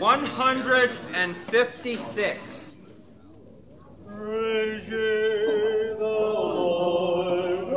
156. Praise ye the Lord.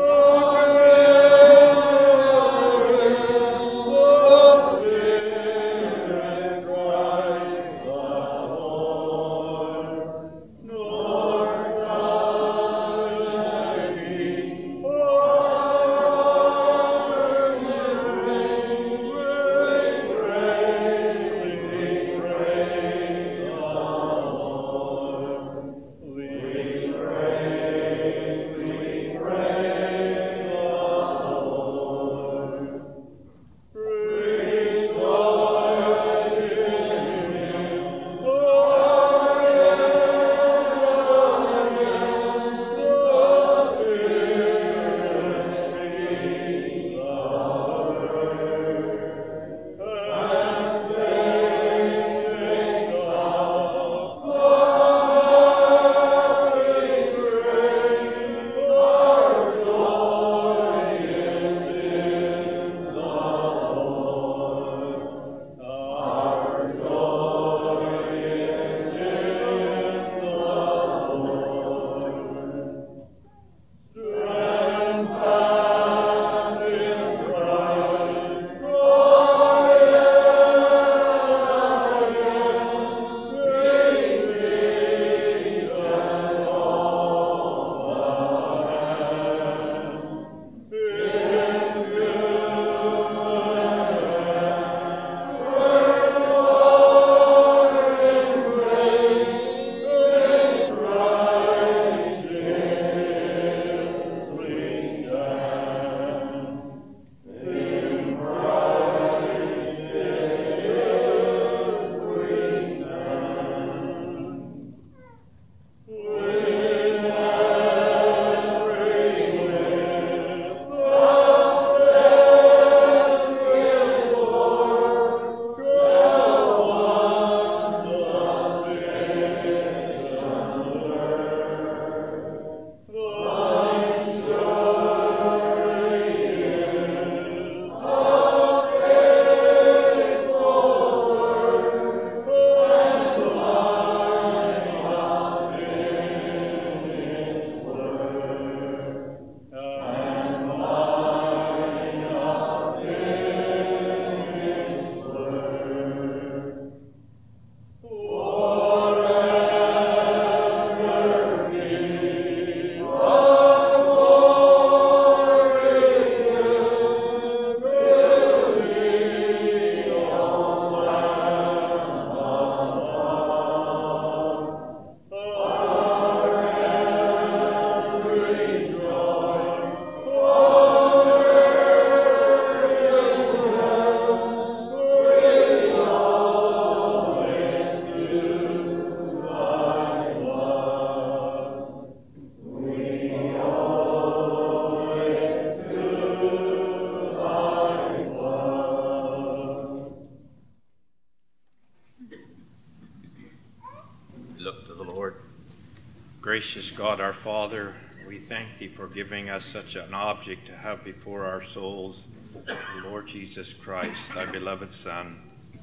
Gracious God, our Father, we thank Thee for giving us such an object to have before our souls, the Lord Jesus Christ, Thy beloved Son,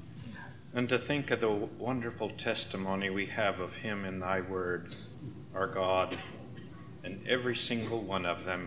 and to think of the wonderful testimony we have of Him in Thy Word, our God, and every single one of them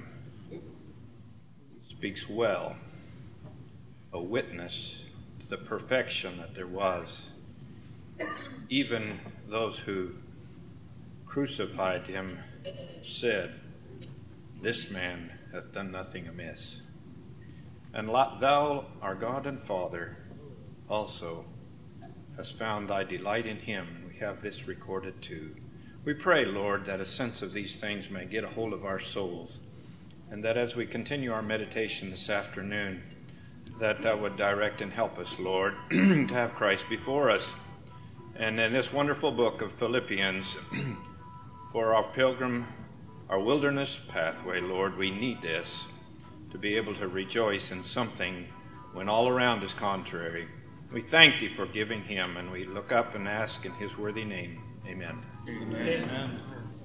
speaks well, a witness to the perfection that there was. Even those who crucified Him said, "This man hath done nothing amiss." And Thou, our God and Father, also hast found Thy delight in Him, and we have this recorded too. We pray, Lord, that a sense of these things may get a hold of our souls, and that as we continue our meditation this afternoon, that Thou would direct and help us, Lord, to have Christ before us. And in this wonderful book of Philippians, for our pilgrim, our wilderness pathway, Lord, we need this to be able to rejoice in something when all around is contrary. We thank Thee for giving Him, and we look up and ask in His worthy name. Amen. Amen.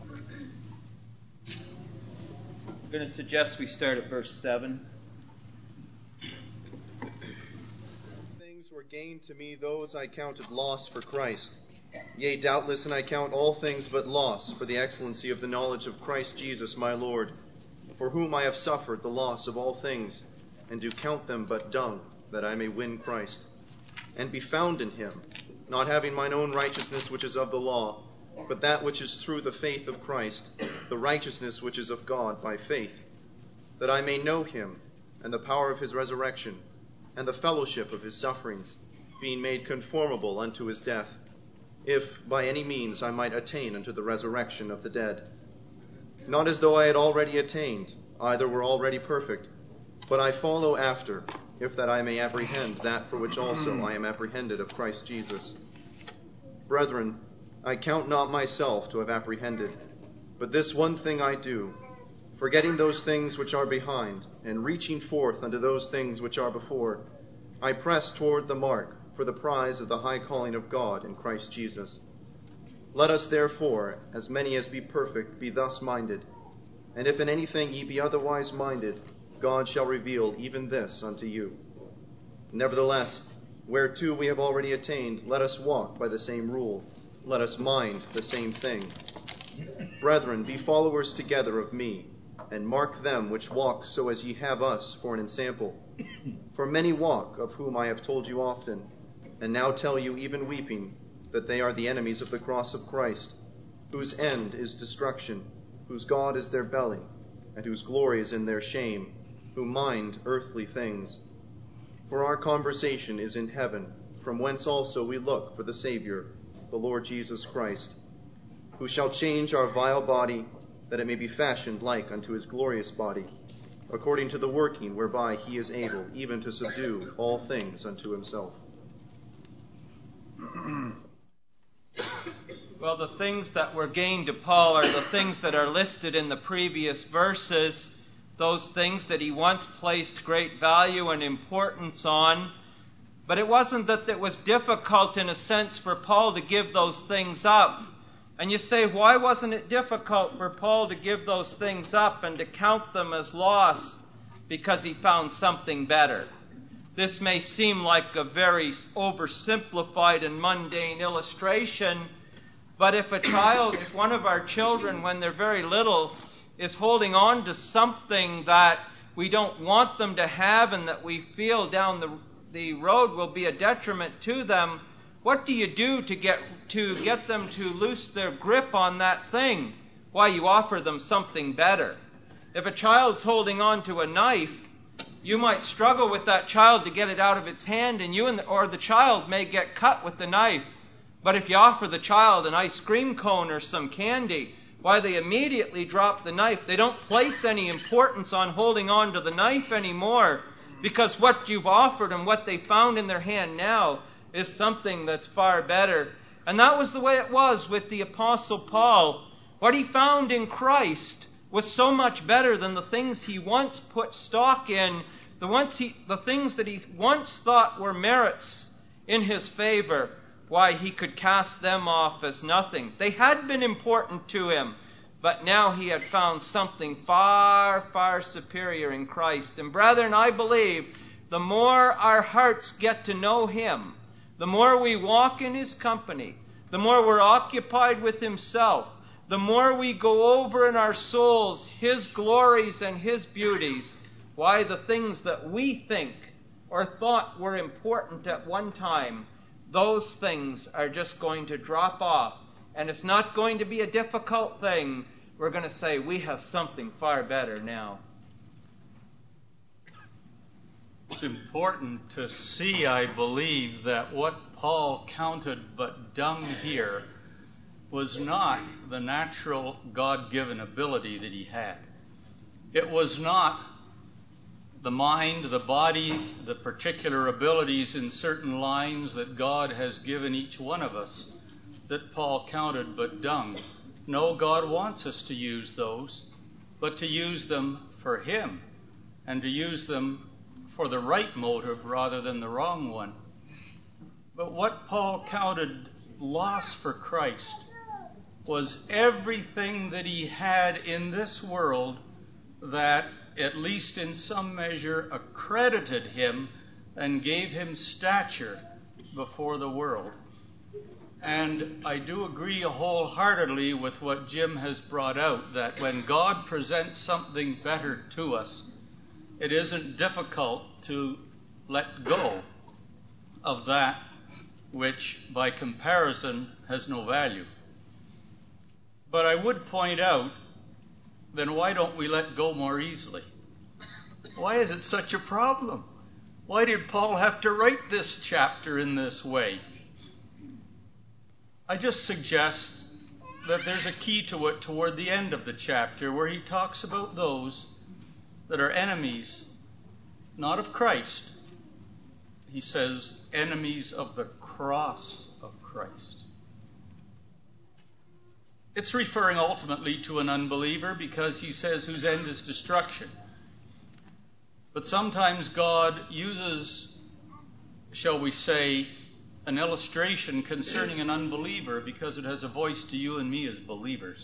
I'm going to suggest we start at verse 7. Things which were gain to me, those I counted loss for Christ. Yea, doubtless, and I count all things but loss for the excellency of the knowledge of Christ Jesus my Lord, for whom I have suffered the loss of all things, and do count them but dung, that I may win Christ, and be found in him, not having mine own righteousness which is of the law, but that which is through the faith of Christ, the righteousness which is of God by faith, that I may know him, and the power of his resurrection, and the fellowship of his sufferings, being made conformable unto his death, if by any means I might attain unto the resurrection of the dead. Not as though I had already attained, either were already perfect, but I follow after, if that I may apprehend that for which also I am apprehended of Christ Jesus. Brethren, I count not myself to have apprehended, but this one thing I do, forgetting those things which are behind, and reaching forth unto those things which are before, I press toward the mark for the prize of the high calling of God in Christ Jesus. Let us therefore, as many as be perfect, be thus minded. And if in anything ye be otherwise minded, God shall reveal even this unto you. Nevertheless, whereto we have already attained, let us walk by the same rule. Let us mind the same thing. Brethren, be followers together of me, and mark them which walk so as ye have us for an ensample. For many walk, of whom I have told you often, and now tell you even weeping, that they are the enemies of the cross of Christ, whose end is destruction, whose God is their belly, and whose glory is in their shame, who mind earthly things. For our conversation is in heaven, from whence also we look for the Savior, the Lord Jesus Christ, who shall change our vile body, that it may be fashioned like unto his glorious body, according to the working whereby he is able even to subdue all things unto himself. Well, the things that were gained to Paul are the things that are listed in the previous verses, those things that he once placed great value and importance on. But it wasn't that it was difficult in a sense for Paul to give those things up. And you say, why wasn't it difficult for Paul to give those things up and to count them as loss? Because he found something better. This may seem like a very oversimplified and mundane illustration, but if one of our children, when they're very little, is holding on to something that we don't want them to have and that we feel down the road will be a detriment to them, what do you do to get them to loose their grip on that thing? Why, you offer them something better. If a child's holding on to a knife, you might struggle with that child to get it out of its hand, and or the child may get cut with the knife. But if you offer the child an ice cream cone or some candy, why, they immediately drop the knife. They don't place any importance on holding on to the knife anymore, because what you've offered and what they found in their hand now is something that's far better. And that was the way it was with the Apostle Paul. What he found in Christ was so much better than the things he once put stock in, the things that he once thought were merits in his favor. Why, he could cast them off as nothing. They had been important to him, but now he had found something far, far superior in Christ. And brethren, I believe the more our hearts get to know him, the more we walk in his company, the more we're occupied with himself, the more we go over in our souls his glories and his beauties, why, the things that we think or thought were important at one time, those things are just going to drop off. And it's not going to be a difficult thing. We're going to say, we have something far better now. It's important to see, I believe, that what Paul counted but dung here was not the natural God-given ability that he had. It was not the mind, the body, the particular abilities in certain lines that God has given each one of us that Paul counted but dung. No, God wants us to use those, but to use them for him and to use them for the right motive rather than the wrong one. But what Paul counted loss for Christ was everything that he had in this world that, at least in some measure, accredited him and gave him stature before the world. And I do agree wholeheartedly with what Jim has brought out, that when God presents something better to us, it isn't difficult to let go of that which, by comparison, has no value. But I would point out, then why don't we let go more easily? Why is it such a problem? Why did Paul have to write this chapter in this way? I just suggest that there's a key to it toward the end of the chapter, where he talks about those that are enemies, not of Christ. He says, enemies of the cross of Christ. It's referring ultimately to an unbeliever, because he says whose end is destruction. But sometimes God uses, shall we say, an illustration concerning an unbeliever because it has a voice to you and me as believers.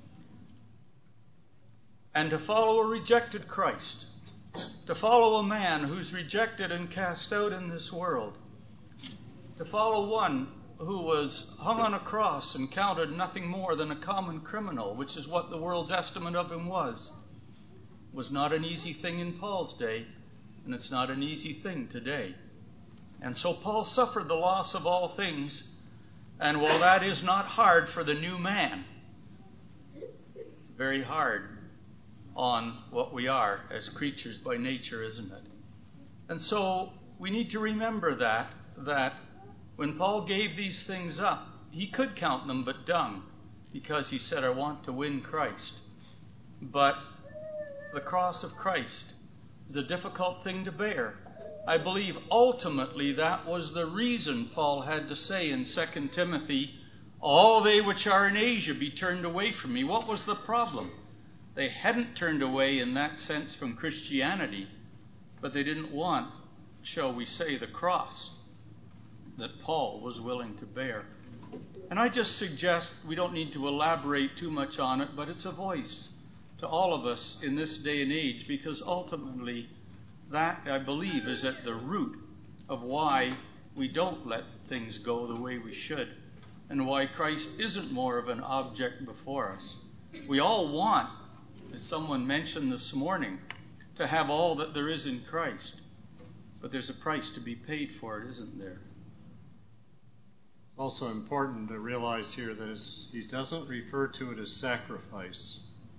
And to follow a rejected Christ, to follow a man who's rejected and cast out in this world, to follow one who was hung on a cross and counted nothing more than a common criminal, which is what the world's estimate of him was not an easy thing in Paul's day, and it's not an easy thing today. And so Paul suffered the loss of all things, and while that is not hard for the new man, it's very hard on what we are as creatures by nature, isn't it? And so we need to remember that when Paul gave these things up, he could count them but dung, because he said, I want to win Christ. But the cross of Christ is a difficult thing to bear. I believe ultimately that was the reason Paul had to say in 2 Timothy, all they which are in Asia be turned away from me. What was the problem? They hadn't turned away in that sense from Christianity, but they didn't want, shall we say, the cross that Paul was willing to bear. And I just suggest we don't need to elaborate too much on it, but it's a voice to all of us in this day and age, because ultimately that, I believe, is at the root of why we don't let things go the way we should, and why Christ isn't more of an object before us. We all want, as someone mentioned this morning, to have all that there is in Christ. But there's a price to be paid for it, isn't there? It's also important to realize here that he doesn't refer to it as sacrifice.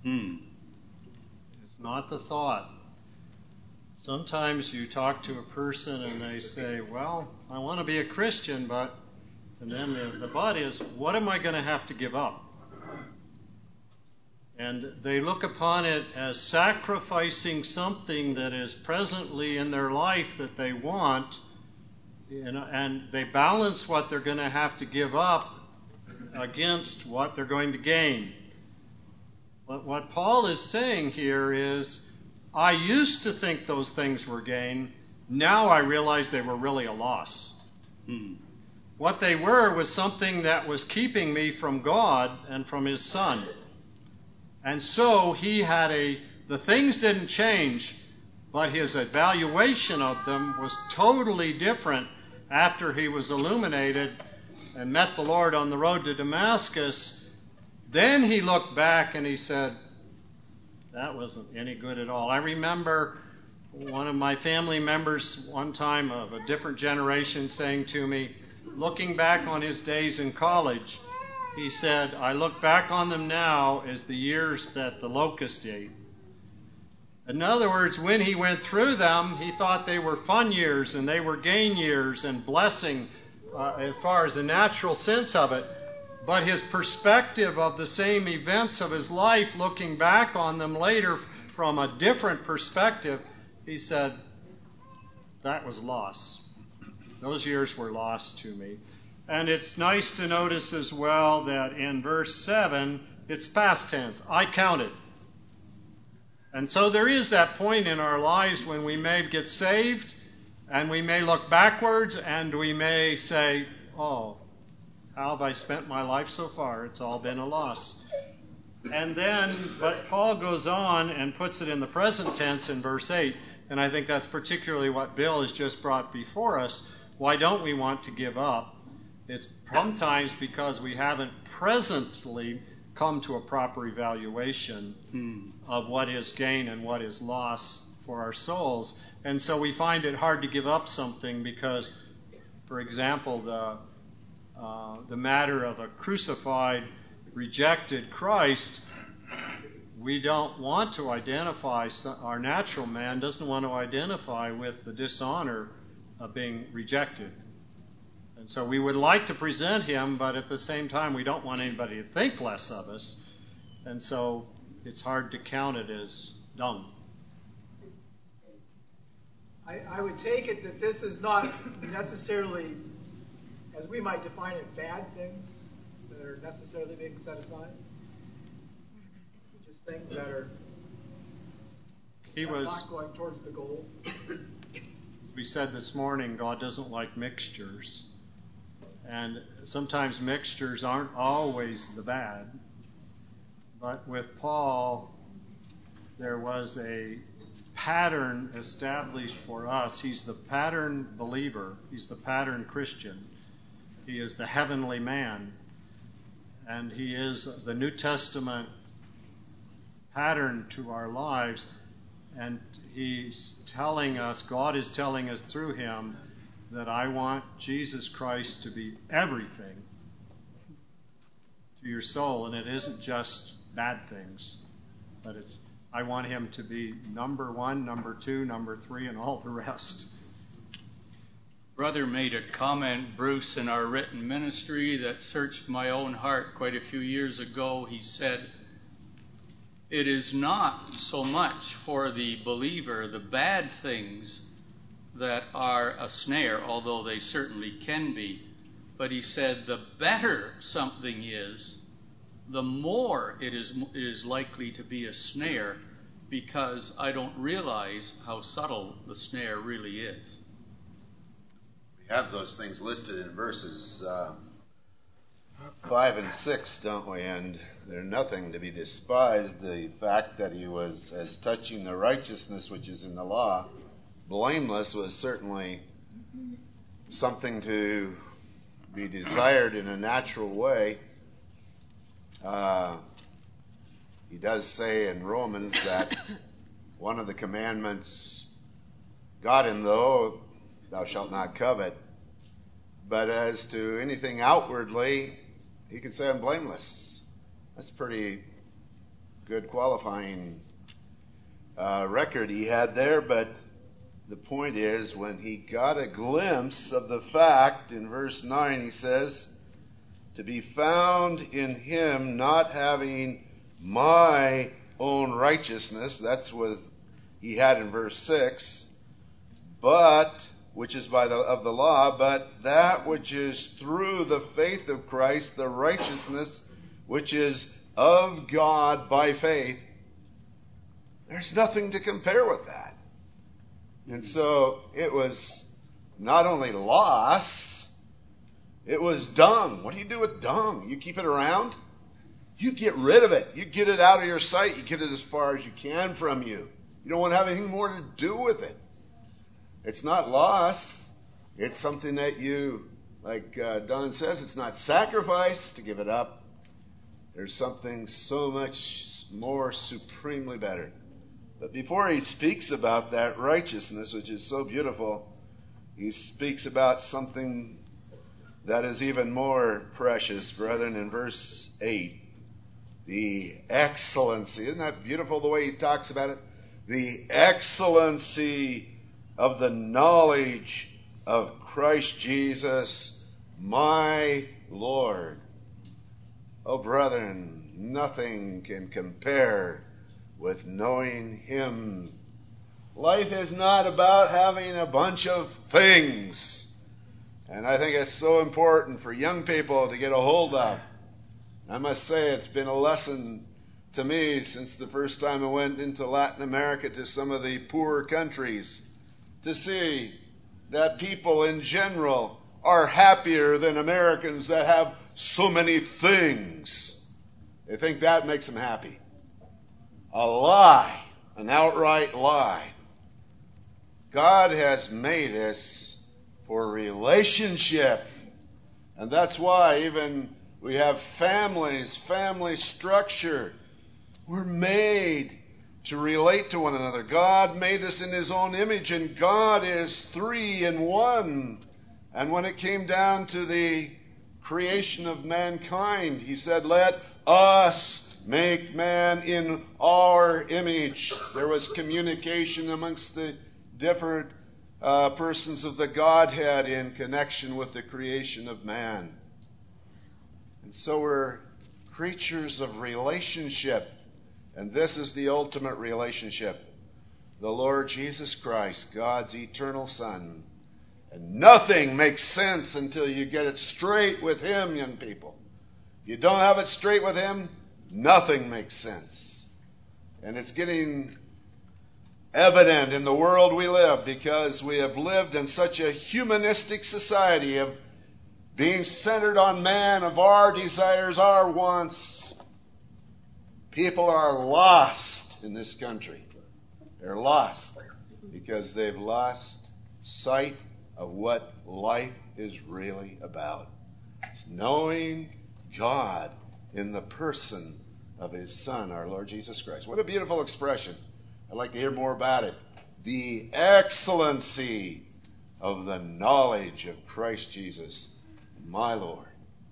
It's not the thought. Sometimes you talk to a person and they say, well, I want to be a Christian, but... And then the thought is, what am I going to have to give up? And they look upon it as sacrificing something that is presently in their life that they want, and they balance what they're going to have to give up against what they're going to gain. But what Paul is saying here is, I used to think those things were gain. Now I realize they were really a loss. What they were was something that was keeping me from God and from His Son. And so he had the things didn't change, but his evaluation of them was totally different after he was illuminated and met the Lord on the road to Damascus. Then he looked back and he said, that wasn't any good at all. I remember one of my family members one time of a different generation saying to me, looking back on his days in college, he said, I look back on them now as the years that the locust ate. In other words, when he went through them, he thought they were fun years and they were gain years and blessing as far as the natural sense of it. But his perspective of the same events of his life, looking back on them later from a different perspective, he said, that was loss. Those years were lost to me. And it's nice to notice as well that in verse 7, it's past tense. I counted. And so there is that point in our lives when we may get saved, and we may look backwards, and we may say, oh, how have I spent my life so far? It's all been a loss. And then, but Paul goes on and puts it in the present tense in verse 8. And I think that's particularly what Bill has just brought before us. Why don't we want to give up? It's sometimes because we haven't presently come to a proper evaluation of what is gain and what is loss for our souls. And so we find it hard to give up something because, for example, the matter of a crucified, rejected Christ, we don't want to identify, our natural man doesn't want to identify with the dishonor of being rejected. And so we would like to present him, but at the same time we don't want anybody to think less of us. And so it's hard to count it as dung. I would take it that this is not necessarily, as we might define it, bad things that are necessarily being set aside. Just things that are not going towards the goal. We said this morning, God doesn't like mixtures. And sometimes mixtures aren't always the bad. But with Paul, there was a pattern established for us. He's the pattern believer. He's the pattern Christian. He is the heavenly man. And he is the New Testament pattern to our lives. And he's telling us, God is telling us through him, that I want Jesus Christ to be everything to your soul. And it isn't just bad things, but I want him to be number 1, number 2, number 3, and all the rest. Brother made a comment, Bruce, in our written ministry that searched my own heart quite a few years ago. He said, it is not so much for the believer the bad things that are a snare, although they certainly can be. But he said the better something is, the more it is likely to be a snare, because I don't realize how subtle the snare really is. We have those things listed in verses 5 and 6, don't we? And they're nothing to be despised. The fact that he was, as touching the righteousness which is in the law, blameless, was certainly something to be desired in a natural way. He does say in Romans that one of the commandments got him, though, thou shalt not covet. But as to anything outwardly, he could say I'm blameless. That's a pretty good qualifying record he had there. But the point is, when he got a glimpse of the fact, in verse 9 he says, to be found in him, not having my own righteousness, that's what he had in verse 6, but, which is of the law, but that which is through the faith of Christ, the righteousness which is of God by faith. There's nothing to compare with that. And so it was not only loss, it was dung. What do you do with dung? You keep it around? You get rid of it. You get it out of your sight. You get it as far as you can from you. You don't want to have anything more to do with it. It's not loss. It's something that you, like Don says, it's not sacrifice to give it up. There's something so much more supremely better. But before he speaks about that righteousness, which is so beautiful, he speaks about something that is even more precious, brethren, in verse 8. The excellency. Isn't that beautiful the way he talks about it? The excellency of the knowledge of Christ Jesus, my Lord. Oh, brethren, nothing can compare with knowing him. Life is not about having a bunch of things. And I think it's so important for young people to get a hold of. I must say it's been a lesson to me since the first time I went into Latin America to some of the poorer countries, to see that people in general are happier than Americans that have so many things. They think that makes them happy. A lie, an outright lie. God has made us for relationship. And that's why even we have families, family structure. We're made to relate to one another. God made us in His own image, and God is 3 in 1. And when it came down to the creation of mankind, He said, "Let us make man in our image." There was communication amongst the different persons of the Godhead in connection with the creation of man. And so we're creatures of relationship. And this is the ultimate relationship. The Lord Jesus Christ, God's eternal Son. And nothing makes sense until you get it straight with Him, young people. If you don't have it straight with Him, nothing makes sense. And it's getting evident in the world we live, because we have lived in such a humanistic society of being centered on man, of our desires, our wants. People are lost in this country. They're lost because they've lost sight of what life is really about. It's knowing God in the person of His Son, our Lord Jesus Christ. What a beautiful expression. I'd like to hear more about it. The excellency of the knowledge of Christ Jesus, my Lord.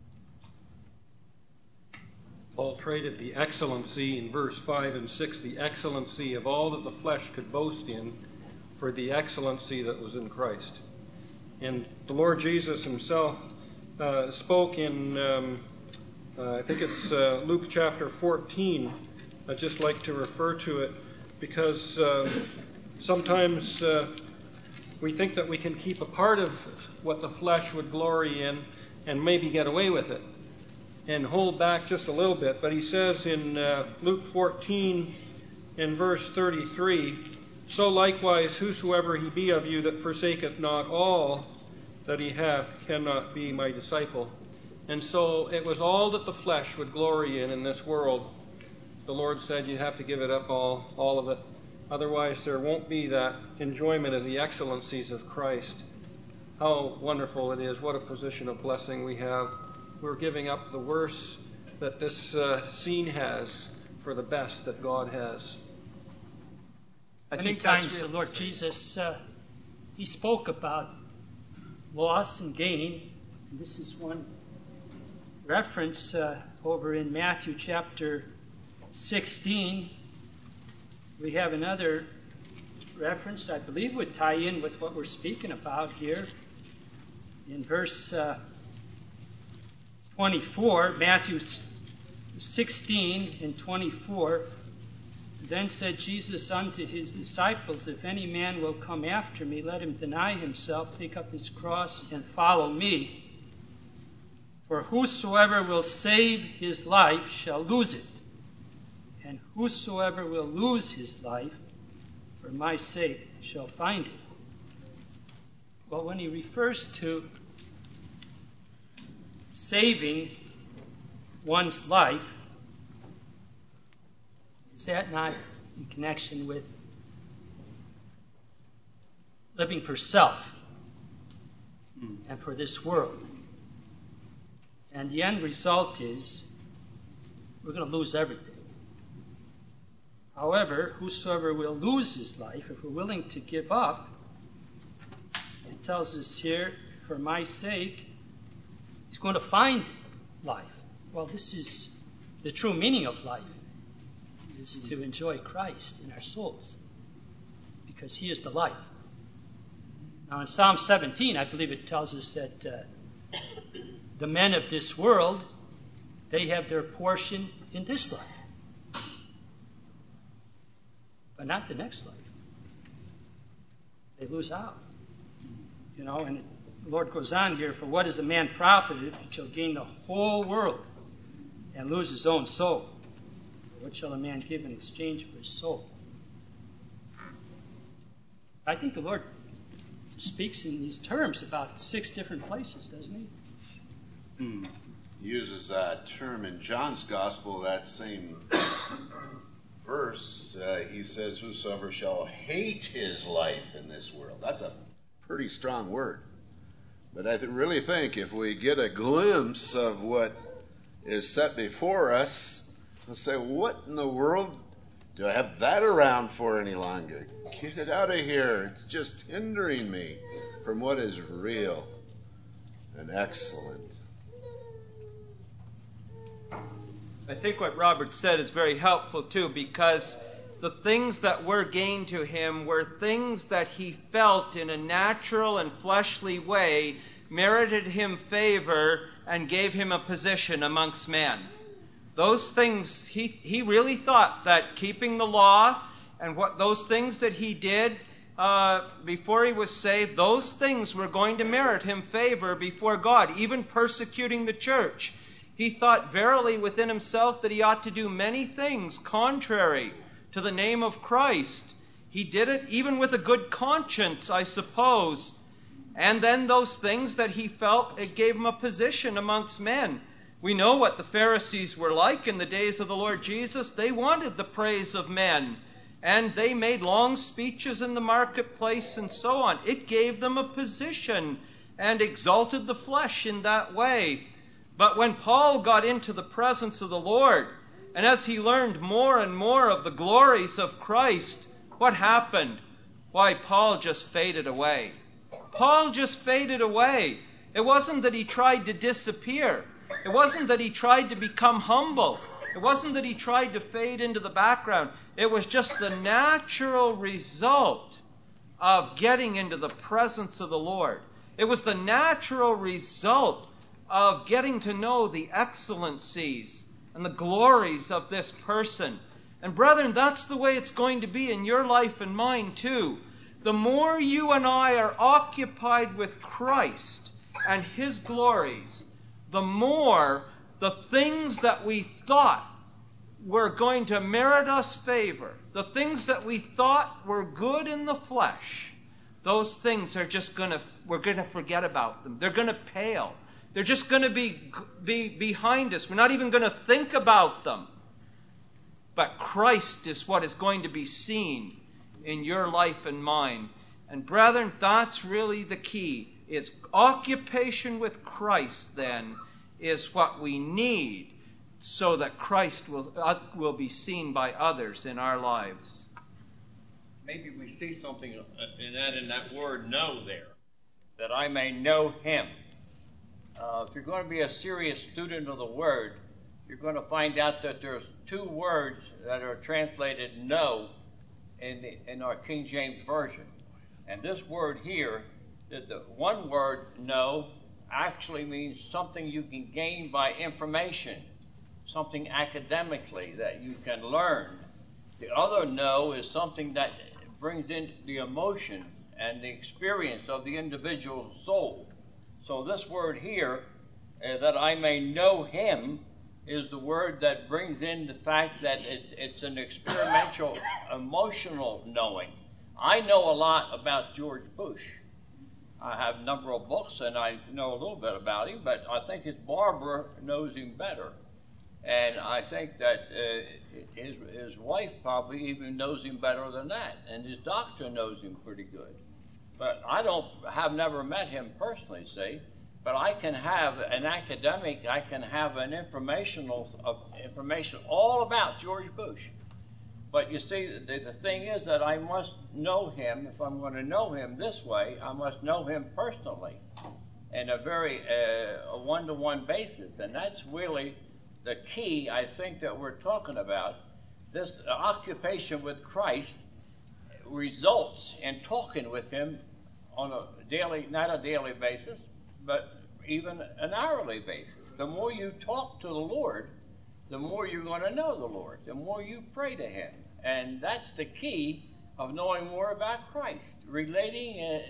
Paul traded the excellency in verse 5 and 6, the excellency of all that the flesh could boast in, for the excellency that was in Christ. And the Lord Jesus Himself spoke in, I think it's Luke chapter 14. I'd just like to refer to it, because sometimes we think that we can keep a part of what the flesh would glory in and maybe get away with it and hold back just a little bit. But He says in Luke 14 in verse 33, "So likewise whosoever he be of you that forsaketh not all that he hath cannot be my disciple." And so it was all that the flesh would glory in this world. The Lord said you have to give it up, all of it. Otherwise there won't be that enjoyment of the excellencies of Christ. How wonderful it is. What a position of blessing we have. We're giving up the worst that this scene has for the best that God has. Many times the Lord Jesus, He spoke about loss and gain. And this is one reference over in Matthew chapter 16. We have another reference, I believe, would tie in with what we're speaking about here. In verse 24, Matthew 16 and 24, "Then said Jesus unto His disciples, If any man will come after me, let him deny himself, take up his cross, and follow me. For whosoever will save his life shall lose it, and whosoever will lose his life for my sake shall find it." Well, when He refers to saving one's life, is that not in connection with living for self and for this world? And the end result is we're going to lose everything. However, whosoever will lose his life, if we're willing to give up, it tells us here, for my sake, he's going to find life. Well, this is the true meaning of life, is to enjoy Christ in our souls, because He is the life. Now in Psalm 17, I believe it tells us that the men of this world, they have their portion in this life, but not the next life. They lose out. You know, and the Lord goes on here, "For what is a man profited if he shall gain the whole world and lose his own soul? What shall a man give in exchange for his soul?" I think the Lord speaks in these terms about 6 different places, doesn't He? He uses that term in John's Gospel, that same verse, he says, whosoever shall hate his life in this world. That's a pretty strong word. But I really think if we get a glimpse of what is set before us, we'll say, what in the world do I have that around for any longer? Get it out of here. It's just hindering me from what is real and excellent. I think what Robert said is very helpful too, because the things that were gained to him were things that he felt in a natural and fleshly way merited him favor and gave him a position amongst men. Those things, he really thought that keeping the law and what those things that he did before he was saved, those things were going to merit him favor before God, even persecuting the church. He thought verily within himself that he ought to do many things contrary to the name of Christ. He did it even with a good conscience, I suppose. And then those things that he felt, it gave him a position amongst men. We know what the Pharisees were like in the days of the Lord Jesus. They wanted the praise of men, and they made long speeches in the marketplace and so on. It gave them a position and exalted the flesh in that way. But when Paul got into the presence of the Lord, and as he learned more and more of the glories of Christ, what happened? Why, Paul just faded away. Paul just faded away. It wasn't that he tried to disappear. It wasn't that he tried to become humble. It wasn't that he tried to fade into the background. It was just the natural result of getting into the presence of the Lord. It was the natural result of getting to know the excellencies and the glories of this person. And brethren, that's the way it's going to be in your life and mine too. The more you and I are occupied with Christ and His glories, the more the things that we thought were going to merit us favor, the things that we thought were good in the flesh, those things are just we're going to forget about them. They're going to pale. They're just going to be behind us. We're not even going to think about them. But Christ is what is going to be seen in your life and mine. And brethren, that's really the key. It's occupation with Christ, then, is what we need so that Christ will be seen by others in our lives. Maybe we see something in that word know there, that I may know Him. If you're going to be a serious student of the Word, you're going to find out that there's two words that are translated know in our King James Version. And this word here, the one word know, actually means something you can gain by information, something academically that you can learn. The other know is something that brings in the emotion and the experience of the individual soul. So this word here, that I may know Him, is the word that brings in the fact that it's an experimental, emotional knowing. I know a lot about George Bush. I have a number of books, and I know a little bit about him, but I think his barber knows him better. And I think that his wife probably even knows him better than that, and his doctor knows him pretty good. But I have never met him personally, see. But I can have an academic, I can have an information all about George Bush. But you see, the thing is that I must know him. If I'm going to know him this way, I must know him personally in a very a one-to-one basis. And that's really the key, I think, that we're talking about. This occupation with Christ results in talking with Him on a daily, not a daily basis, but even an hourly basis. The more you talk to the Lord, the more you're going to know the Lord, the more you pray to Him. And that's the key of knowing more about Christ, relating,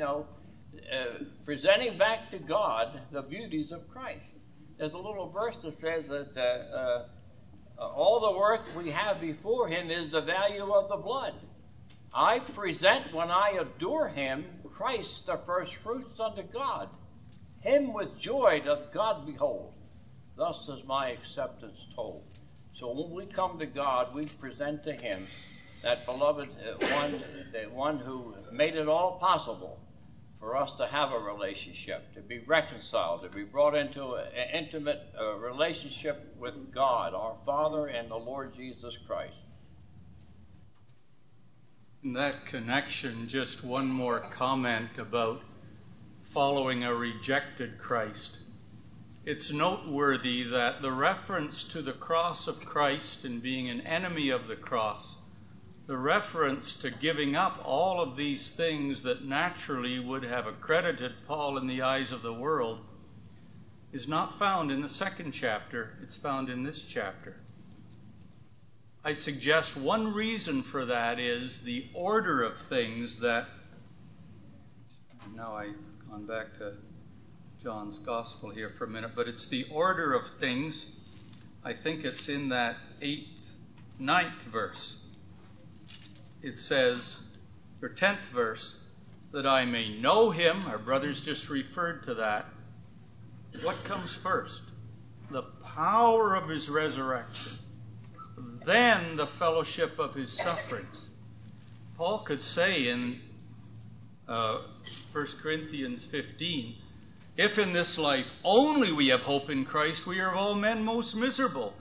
presenting back to God the beauties of Christ. There's a little verse that says that all the worth we have before Him is the value of the blood. I present, when I adore Him, Christ the first fruits unto God. Him with joy doth God behold. Thus is my acceptance told. So when we come to God, we present to Him that beloved one, the one who made it all possible for us to have a relationship, to be reconciled, to be brought into an intimate relationship with God, our Father, and the Lord Jesus Christ. In that connection, just one more comment about following a rejected Christ. It's noteworthy that the reference to the cross of Christ and being an enemy of the cross, the reference to giving up all of these things that naturally would have accredited Paul in the eyes of the world, is not found in the second chapter. It's found in this chapter. I suggest one reason for that is the order of things that... Now I've gone back to John's Gospel here for a minute, but it's the order of things. I think it's in that 9th verse. It says, or 10th verse, that I may know Him. Our brothers just referred to that. What comes first? The power of His resurrection. Then the fellowship of His sufferings. Paul could say in 1 Corinthians 15, if in this life only we have hope in Christ, we are of all men most miserable.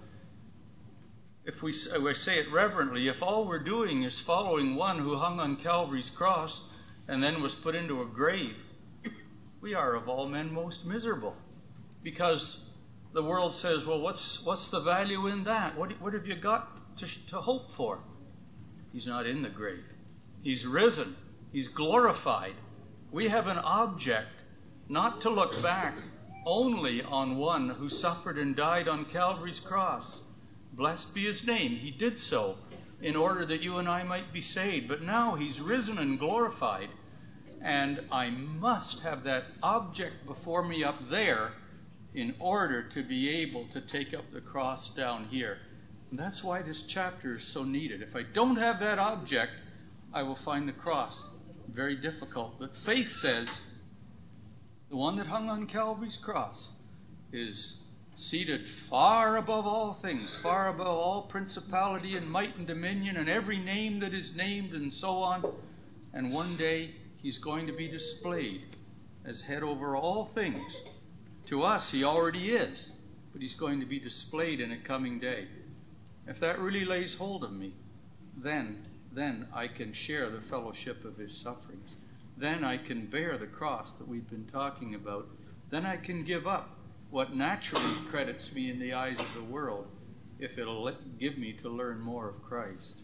If we say it reverently, if all we're doing is following one who hung on Calvary's cross and then was put into a grave, we are of all men most miserable. Because the world says, well, what's the value in that? What have you got to hope for? He's not in the grave. He's risen. He's glorified. We have an object not to look back only on one who suffered and died on Calvary's cross. Blessed be His name. He did so in order that you and I might be saved. But now He's risen and glorified. And I must have that object before me up there in order to be able to take up the cross down here. And that's why this chapter is so needed. If I don't have that object, I will find the cross very difficult. But faith says the one that hung on Calvary's cross is seated far above all things, far above all principality and might and dominion and every name that is named and so on. And one day He's going to be displayed as head over all things. To us, He already is, but He's going to be displayed in a coming day. If that really lays hold of me, then I can share the fellowship of His sufferings. Then I can bear the cross that we've been talking about. Then I can give up what naturally credits me in the eyes of the world if it'll give me to learn more of Christ.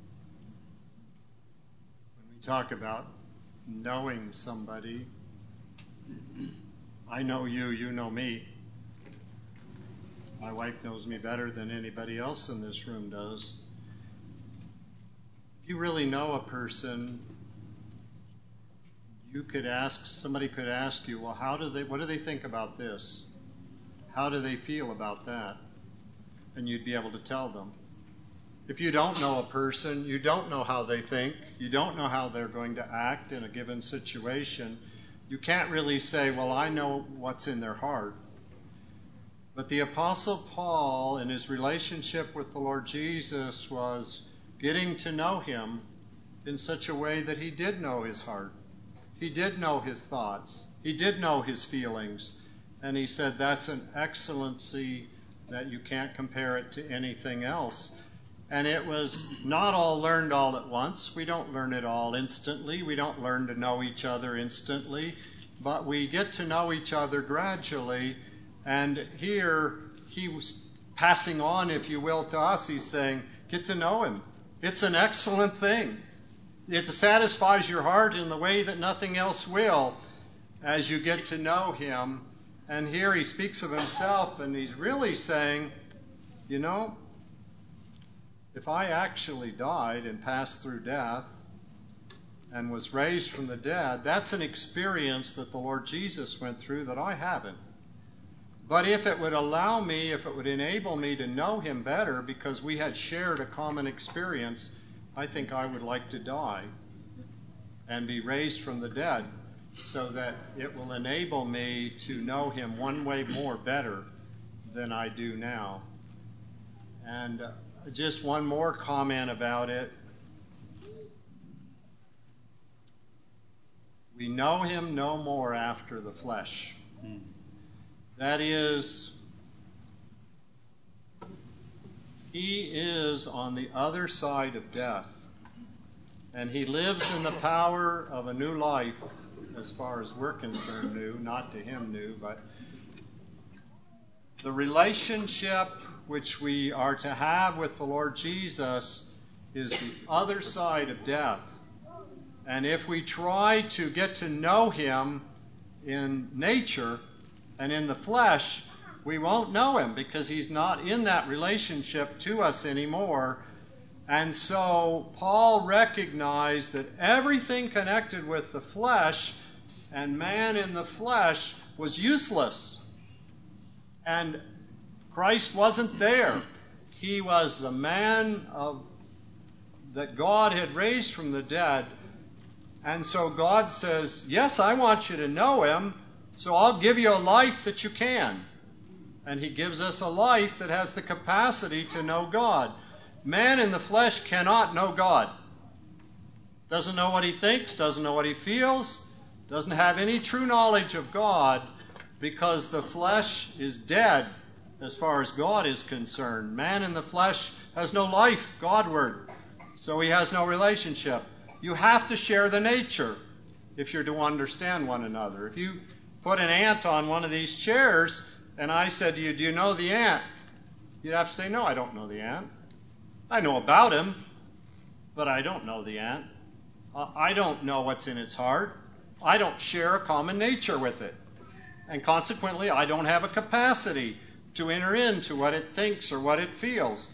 When we talk about knowing somebody, I know you, you know me. My wife knows me better than anybody else in this room does. If you really know a person, somebody could ask you, well, what do they think about this? How do they feel about that? And you'd be able to tell them. If you don't know a person, you don't know how they think, you don't know how they're going to act in a given situation, you can't really say, well, I know what's in their heart. But the Apostle Paul, in his relationship with the Lord Jesus, was getting to know Him in such a way that he did know His heart. He did know His thoughts. He did know His feelings. And he said that's an excellency that you can't compare it to anything else. And it was not all learned all at once. We don't learn it all instantly. We don't learn to know each other instantly. But we get to know each other gradually. And here he was passing on, if you will, to us. He's saying, get to know Him. It's an excellent thing. It satisfies your heart in the way that nothing else will as you get to know Him. And here he speaks of himself, and he's really saying, you know, if I actually died and passed through death and was raised from the dead, that's an experience that the Lord Jesus went through that I haven't. But if it would allow me, if it would enable me to know Him better because we had shared a common experience, I think I would like to die and be raised from the dead so that it will enable me to know Him one way more better than I do now. And just one more comment about it. We know him no more after the flesh. That is, he is on the other side of death. And he lives in the power of a new life, as far as we're concerned, new, not to him new, but the relationship which we are to have with the Lord Jesus is the other side of death. And if we try to get to know him in nature and in the flesh, we won't know him because he's not in that relationship to us anymore. And so Paul recognized that everything connected with the flesh and man in the flesh was useless. And Christ wasn't there. He was the man that God had raised from the dead. And so God says, yes, I want you to know him, so I'll give you a life that you can. And he gives us a life that has the capacity to know God. Man in the flesh cannot know God. Doesn't know what he thinks, doesn't know what he feels, doesn't have any true knowledge of God because the flesh is dead as far as God is concerned. Man in the flesh has no life Godward, so he has no relationship. You have to share the nature if you're to understand one another. If you put an ant on one of these chairs and I said to you, do you know the ant? You'd have to say, no, I don't know the ant. I know about him, but I don't know the ant. I don't know what's in its heart. I don't share a common nature with it. And consequently, I don't have a capacity to enter into what it thinks or what it feels.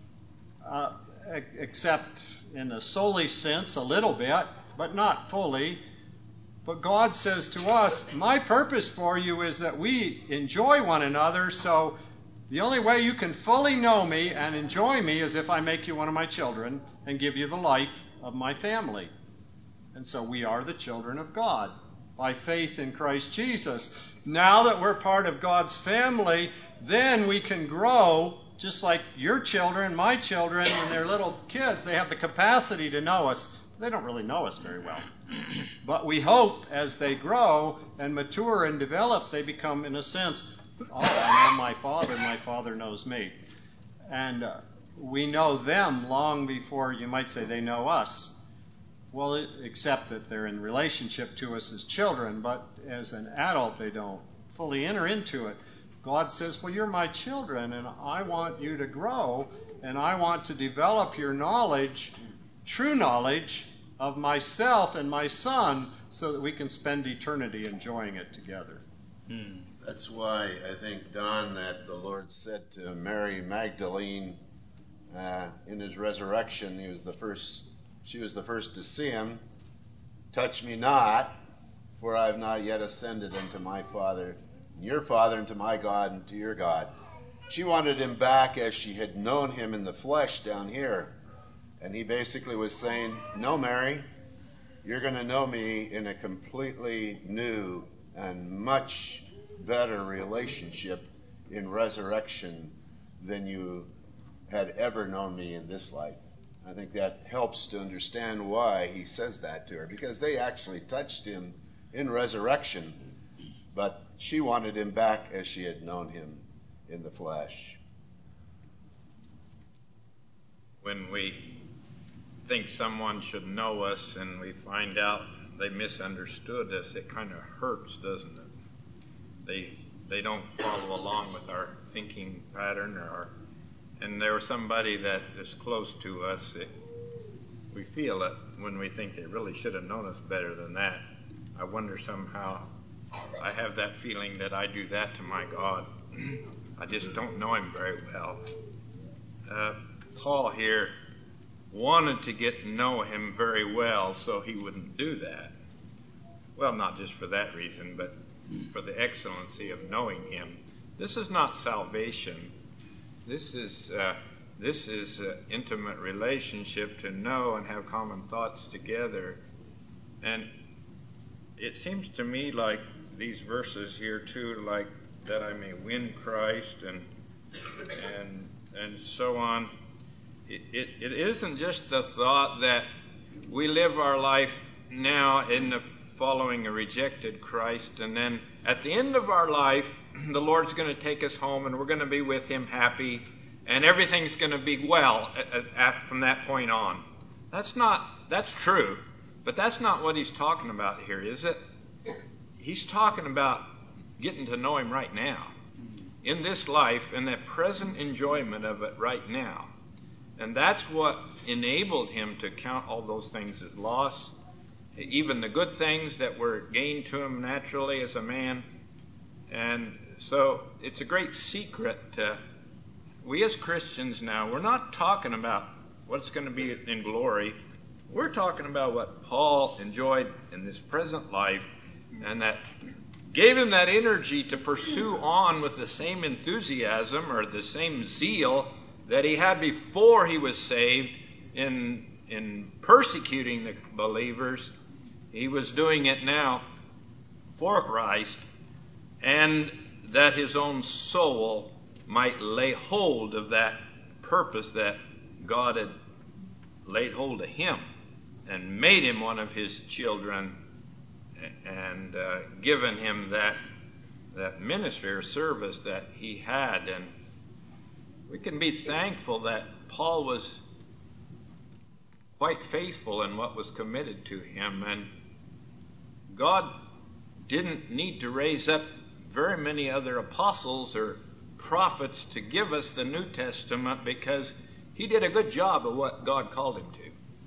Except in a soulish sense, a little bit, but not fully. But God says to us, my purpose for you is that we enjoy one another, so the only way you can fully know me and enjoy me is if I make you one of my children and give you the life of my family. And so we are the children of God by faith in Christ Jesus. Now that we're part of God's family, then we can grow just like your children, my children, when they're little kids. They have the capacity to know us. They don't really know us very well. But we hope as they grow and mature and develop, they become, in a sense, I know my Father knows me. And we know them long before, you might say, they know us. Well, except that they're in relationship to us as children, but as an adult, they don't fully enter into it. God says, well, you're my children, and I want you to grow, and I want to develop your knowledge, true knowledge, of myself and my Son, so that we can spend eternity enjoying it together. That's why I think, Don, that the Lord said to Mary Magdalene in his resurrection, she was the first to see him, touch me not, for I have not yet ascended unto my Father, your Father, and to my God, and to your God. She wanted him back as she had known him in the flesh down here. And he basically was saying, no, Mary, you're going to know me in a completely new and much better relationship in resurrection than you had ever known me in this life. I think that helps to understand why he says that to her, because they actually touched him in resurrection, but she wanted him back as she had known him in the flesh. When we think someone should know us and we find out they misunderstood us, it kind of hurts, doesn't it? They don't follow along with our thinking pattern and there was somebody that is close to us. We feel it when we think they really should have known us better than that. I wonder somehow I have that feeling that I do that to my God. I just don't know him very well. Paul here wanted to get to know him very well so he wouldn't do that. Well, not just for that reason, but for the excellency of knowing him. This is not salvation. This is intimate relationship to know and have common thoughts together. And it seems to me like these verses here too, like that I may win Christ and and so on. It isn't just the thought that we live our life now in the following a rejected Christ, and then at the end of our life, the Lord's going to take us home and we're going to be with Him happy, and everything's going to be well from that point on. That's true, but that's not what he's talking about here, is it? He's talking about getting to know Him right now, in this life, and that present enjoyment of it right now. And that's what enabled him to count all those things as loss, even the good things that were gained to him naturally as a man. And so it's a great secret. We as Christians now, we're not talking about what's going to be in glory. We're talking about what Paul enjoyed in this present life, and that gave him that energy to pursue on with the same enthusiasm or the same zeal that he had before he was saved in persecuting the believers. He was doing it now for Christ, and that his own soul might lay hold of that purpose that God had laid hold of him and made him one of His children, and given him that ministry or service that he had. And we can be thankful that Paul was quite faithful in what was committed to him, and God didn't need to raise up very many other apostles or prophets to give us the New Testament, because he did a good job of what God called him to.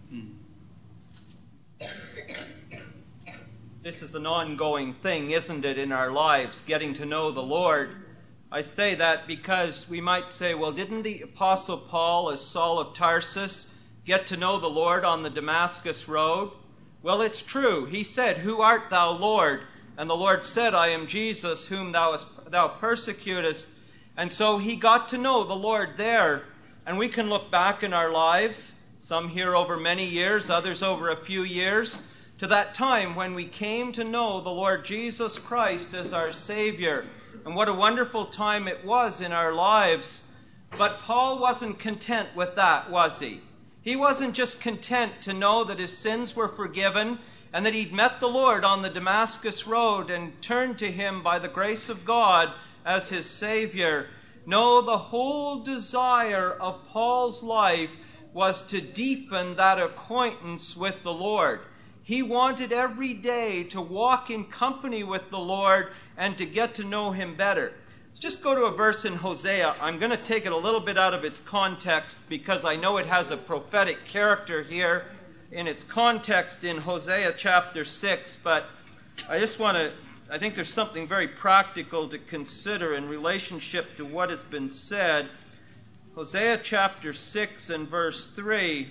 This is an ongoing thing, isn't it, in our lives, getting to know the Lord. I say that because we might say, well, didn't the Apostle Paul, as Saul of Tarsus, get to know the Lord on the Damascus road? Well, it's true. He said, "Who art thou, Lord?" And the Lord said, "I am Jesus, whom thou persecutest." And so he got to know the Lord there. And we can look back in our lives, some here over many years, others over a few years, to that time when we came to know the Lord Jesus Christ as our Savior. And what a wonderful time it was in our lives. But Paul wasn't content with that, was he? He wasn't just content to know that his sins were forgiven and that he'd met the Lord on the Damascus road and turned to Him by the grace of God as his Savior. No, the whole desire of Paul's life was to deepen that acquaintance with the Lord. He wanted every day to walk in company with the Lord and to get to know Him better. Just go to a verse in Hosea. I'm going to take it a little bit out of its context because I know it has a prophetic character here in its context in Hosea chapter 6. But I think there's something very practical to consider in relationship to what has been said. Hosea chapter 6 and verse 3.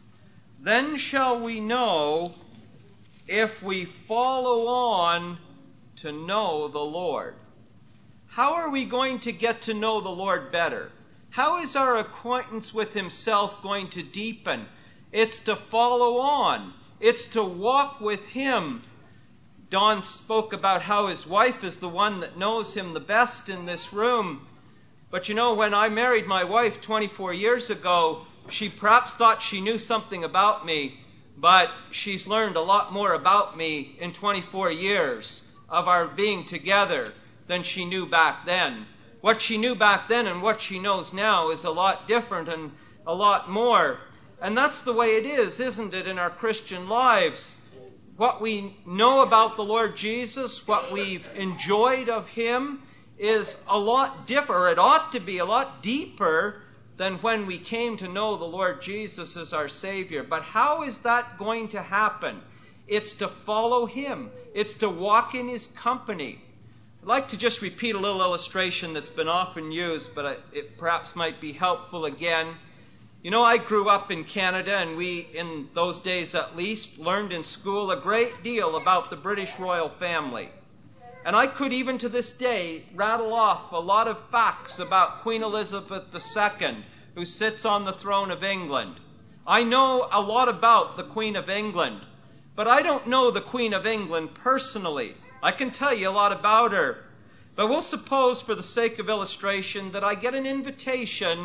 Then shall we know if we follow on to know the Lord. How are we going to get to know the Lord better? How is our acquaintance with Himself going to deepen? It's to follow on. It's to walk with Him. Don spoke about how his wife is the one that knows Him the best in this room. But you know, when I married my wife 24 years ago, she perhaps thought she knew something about me, but she's learned a lot more about me in 24 years of our being together than she knew back then. What she knew back then and what she knows now is a lot different and a lot more. And that's the way it is, isn't it, in our Christian lives? What we know about the Lord Jesus, what we've enjoyed of Him, is a lot different, or it ought to be a lot deeper than when we came to know the Lord Jesus as our Savior. But how is that going to happen? It's to follow Him. It's to walk in His company. I'd like to just repeat a little illustration that's been often used, but it perhaps might be helpful again. You know, I grew up in Canada, and we, in those days at least, learned in school a great deal about the British royal family. And I could, even to this day, rattle off a lot of facts about Queen Elizabeth II, who sits on the throne of England. I know a lot about the Queen of England, but I don't know the Queen of England personally. I can tell you a lot about her. But we'll suppose, for the sake of illustration, that I get an invitation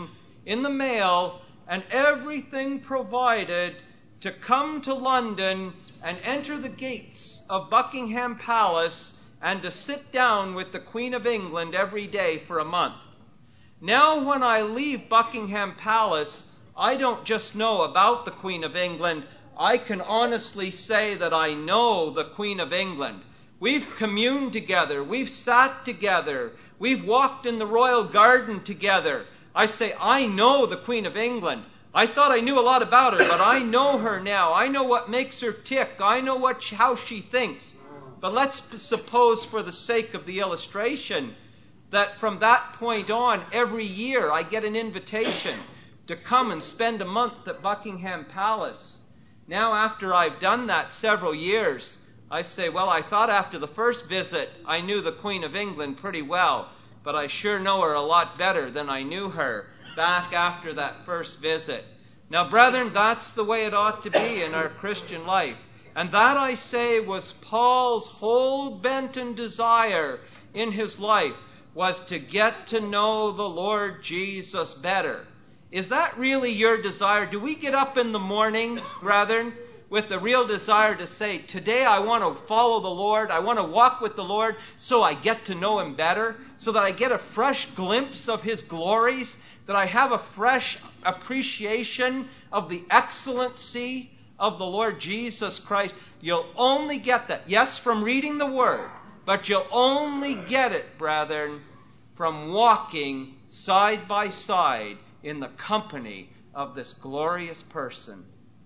in the mail and everything provided to come to London and enter the gates of Buckingham Palace and to sit down with the Queen of England every day for a month. Now when I leave Buckingham Palace, I don't just know about the Queen of England. I can honestly say that I know the Queen of England. We've communed together. We've sat together. We've walked in the royal garden together. I say, I know the Queen of England. I thought I knew a lot about her, but I know her now. I know what makes her tick. I know how she thinks. But let's suppose, for the sake of the illustration, that from that point on, every year I get an invitation to come and spend a month at Buckingham Palace. Now, after I've done that several years, I say, well, I thought after the first visit I knew the Queen of England pretty well, but I sure know her a lot better than I knew her back after that first visit. Now, brethren, that's the way it ought to be in our Christian life. And that, I say, was Paul's whole bent and desire in his life, was to get to know the Lord Jesus better. Is that really your desire? Do we get up in the morning, brethren, with the real desire to say, today I want to follow the Lord, I want to walk with the Lord so I get to know Him better, so that I get a fresh glimpse of His glories, that I have a fresh appreciation of the excellency of the Lord Jesus Christ? You'll only get that, yes, from reading the Word, but you'll only get it, brethren, from walking side by side in the company of this glorious person.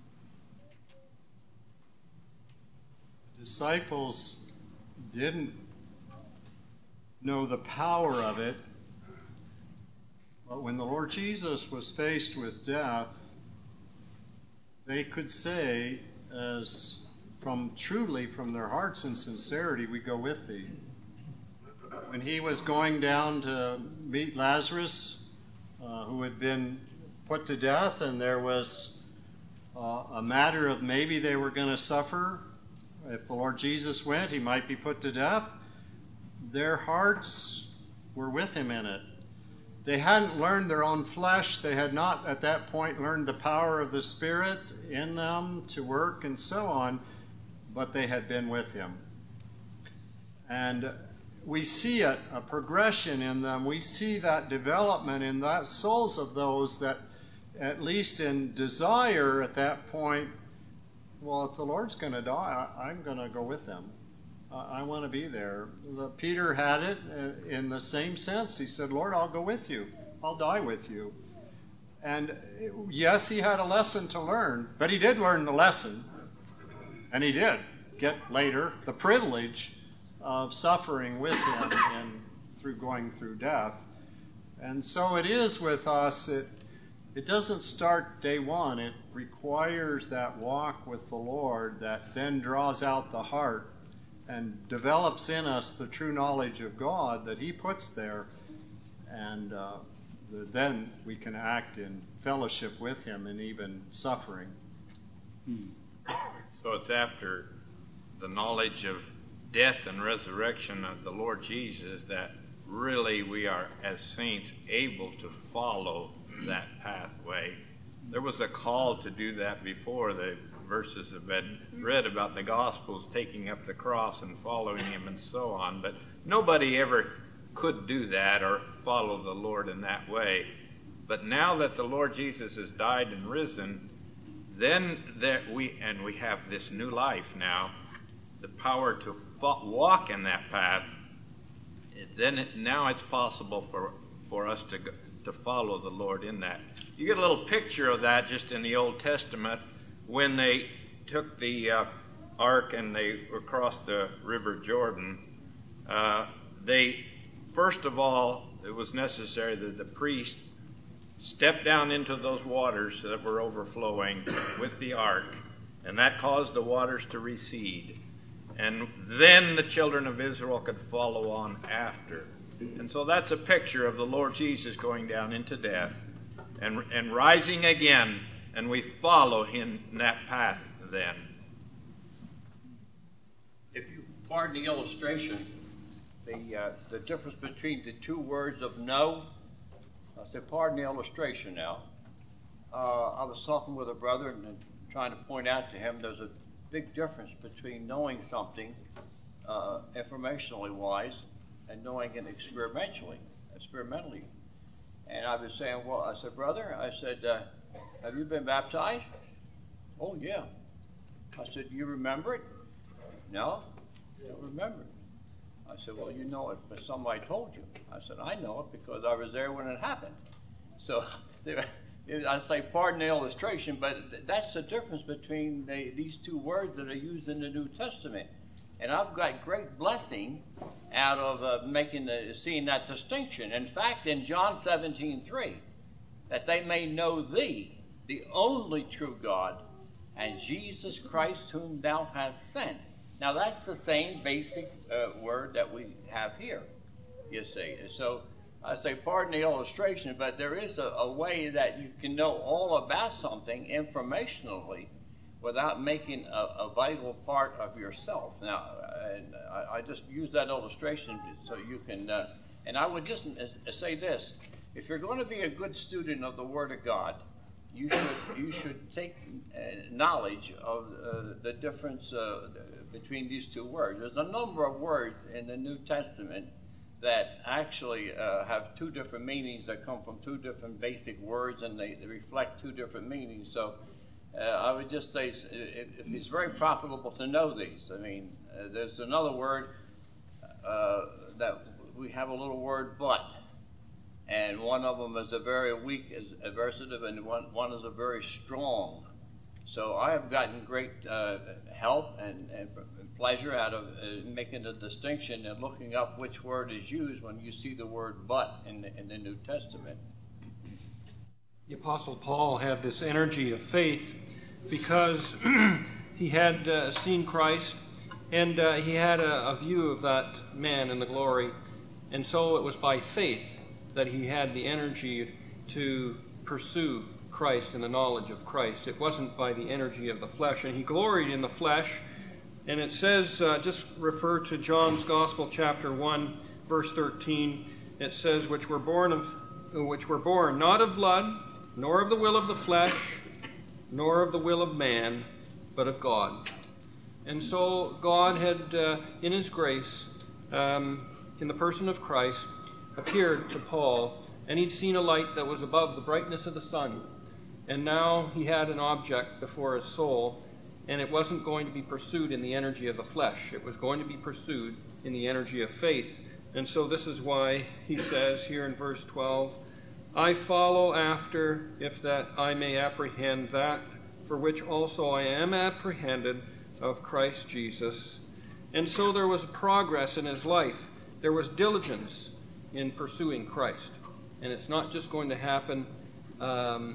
Disciples didn't know the power of it, but when the Lord Jesus was faced with death, they could say, as truly from their hearts and sincerity, we go with thee. When he was going down to meet Lazarus, who had been put to death, and there was a matter of maybe they were going to suffer. If the Lord Jesus went, he might be put to death. Their hearts were with him in it. They hadn't learned their own flesh. They had not at that point learned the power of the Spirit in them to work and so on, but they had been with him. And we see a progression in them. We see that development in the souls of those that, at least in desire at that point, well, if the Lord's going to die, I'm going to go with him. I want to be there. Peter had it in the same sense. He said, Lord, I'll go with you. I'll die with you. And yes, he had a lesson to learn, but he did learn the lesson. And he did get later the privilege of suffering with him and through going through death. And so it is with us. It doesn't start day one. It requires that walk with the Lord that then draws out the heart and develops in us the true knowledge of God that he puts there. And then we can act in fellowship with him and even suffering. So it's after the knowledge of death and resurrection of the Lord Jesus that really we are, as saints, able to follow that pathway. There was a call to do that before. The verses have been read about the Gospels, taking up the cross and following him and so on. But nobody ever could do that or follow the Lord in that way. But now that the Lord Jesus has died and risen, then that we have this new life now, the power to walk in that path. Now it's possible for us to follow the Lord in that. You get a little picture of that just in the Old Testament when they took the ark and they crossed the River Jordan. They first of all, it was necessary that the priest step down into those waters that were overflowing with the ark, and that caused the waters to recede. And then the children of Israel could follow on after. And so that's a picture of the Lord Jesus going down into death and rising again, and we follow him in that path then. If you pardon the illustration, the difference between the two words of know I said, pardon the illustration now. I was talking with a brother and trying to point out to him there's a big difference between knowing something informationally wise and knowing it experimentally. And I was saying, well, I said, brother, I said, have you been baptized? Oh, yeah. I said, do you remember it? No, I don't remember it. I said, well, you know it, but somebody told you. I said, I know it because I was there when it happened. So I say, pardon the illustration, but that's the difference between these two words that are used in the New Testament. And I've got great blessing out of seeing that distinction. In fact, in John 17:3, that they may know thee, the only true God, and Jesus Christ whom thou hast sent. Now that's the same basic word that we have here, you see. So I say, pardon the illustration, but there is a way that you can know all about something informationally without making a vital part of yourself. Now, I just use that illustration so you can, and I would just say this. If you're going to be a good student of the Word of God, you should take knowledge of the difference between these two words. There's a number of words in the New Testament that actually have two different meanings that come from two different basic words, and they reflect two different meanings. So I would just say it's very profitable to know these. I mean, there's another word that we have a little word but, and one of them is a very weak aversive, and one is a very strong. So I have gotten great help and pleasure out of making the distinction and looking up which word is used when you see the word but in the New Testament. The Apostle Paul had this energy of faith because he had seen Christ, and he had a view of that man in the glory. And so it was by faith that he had the energy to pursue Christ and the knowledge of Christ. It wasn't by the energy of the flesh. And he gloried in the flesh. And it says, just refer to John's Gospel, chapter 1, verse 13. It says, which were born not of blood, nor of the will of the flesh, nor of the will of man, but of God. And so God had, in his grace, in the person of Christ, appeared to Paul, and he'd seen a light that was above the brightness of the sun. And now he had an object before his soul, and it wasn't going to be pursued in the energy of the flesh. It was going to be pursued in the energy of faith. And so this is why he says here in verse 12, I follow after, if that I may apprehend that for which also I am apprehended of Christ Jesus. And so there was progress in his life. There was diligence in pursuing Christ. And it's not just going to happen, We're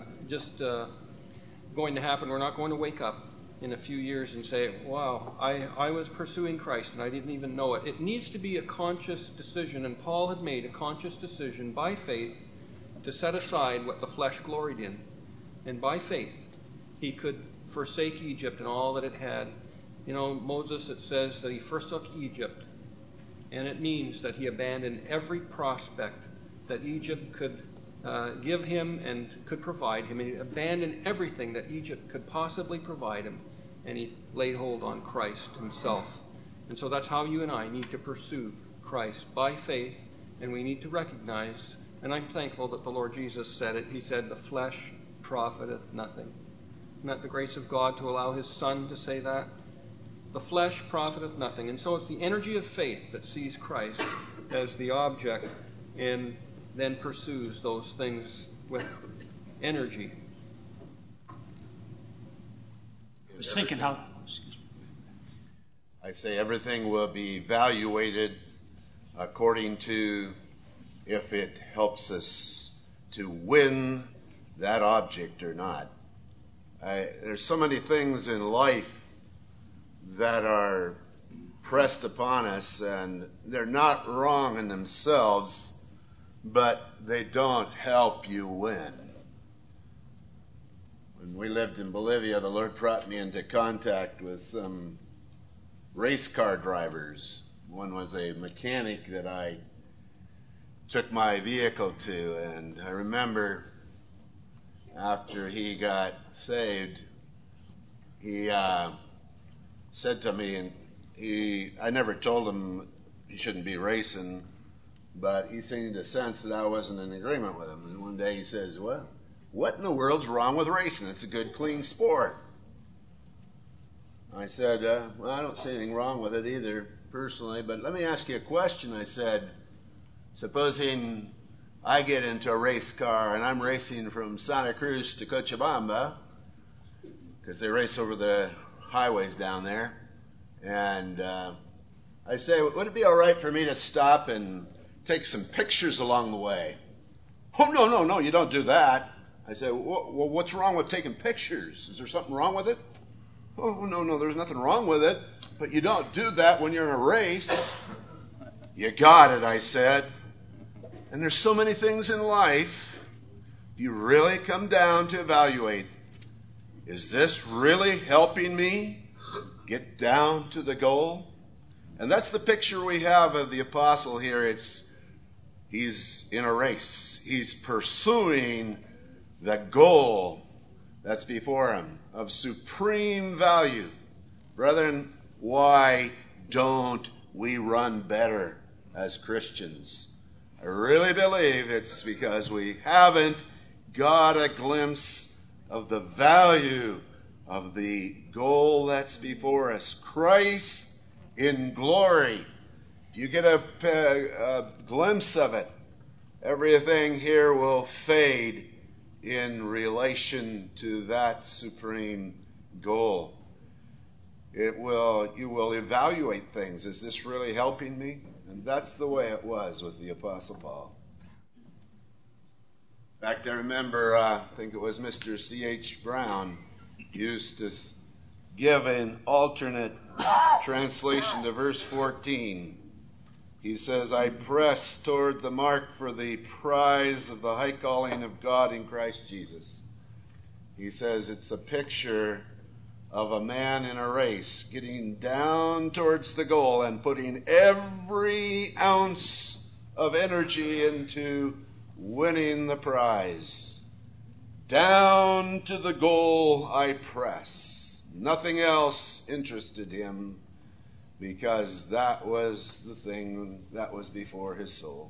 not going to wake up in a few years and say, wow, I was pursuing Christ and I didn't even know it. It needs to be a conscious decision, and Paul had made a conscious decision by faith to set aside what the flesh gloried in. And by faith, he could forsake Egypt and all that it had. You know, Moses, it says that he forsook Egypt. And it means that he abandoned every prospect that Egypt could give him and could provide him. And he abandoned everything that Egypt could possibly provide him. And he laid hold on Christ himself. And so that's how you and I need to pursue Christ, by faith. And we need to recognize, and I'm thankful that the Lord Jesus said it. He said, the flesh profiteth nothing. Isn't that the grace of God to allow his Son to say that? The flesh profiteth nothing. And so it's the energy of faith that sees Christ as the object and then pursues those things with energy. I was thinking how... I say everything will be evaluated according to if it helps us to win that object or not. There's so many things in life that are pressed upon us, and they're not wrong in themselves, but they don't help you win. When we lived in Bolivia, the Lord brought me into contact with some race car drivers. One was a mechanic that I took my vehicle to. And I remember after he got saved, he said to me, and I never told him he shouldn't be racing, but he seemed to sense that I wasn't in agreement with him. And one day he says, well, what in the world's wrong with racing? It's a good, clean sport. I said, well, I don't see anything wrong with it either, personally, but let me ask you a question. I said, supposing I get into a race car and I'm racing from Santa Cruz to Cochabamba, because they race over the highways down there, and I say, would it be all right for me to stop and take some pictures along the way? Oh, no, you don't do that. I said, well, what's wrong with taking pictures? Is there something wrong with it? Oh, no, there's nothing wrong with it, but you don't do that when you're in a race. You got it, I said. And there's so many things in life, you really come down to evaluate, is this really helping me get down to the goal? And that's the picture we have of the apostle here. He's in a race. He's pursuing the goal that's before him of supreme value. Brethren, why don't we run better as Christians? I really believe it's because we haven't got a glimpse of the value of the goal that's before us. Christ in glory. If you get a glimpse of it, everything here will fade in relation to that supreme goal. You will evaluate things. Is this really helping me? And that's the way it was with the Apostle Paul. In fact, I remember, I think it was Mr. C.H. Brown used to give an alternate translation to verse 14. He says, I press toward the mark for the prize of the high calling of God in Christ Jesus. He says it's a picture of a man in a race getting down towards the goal and putting every ounce of energy into winning the prize. Down to the goal I press. Nothing else interested him, because that was the thing that was before his soul.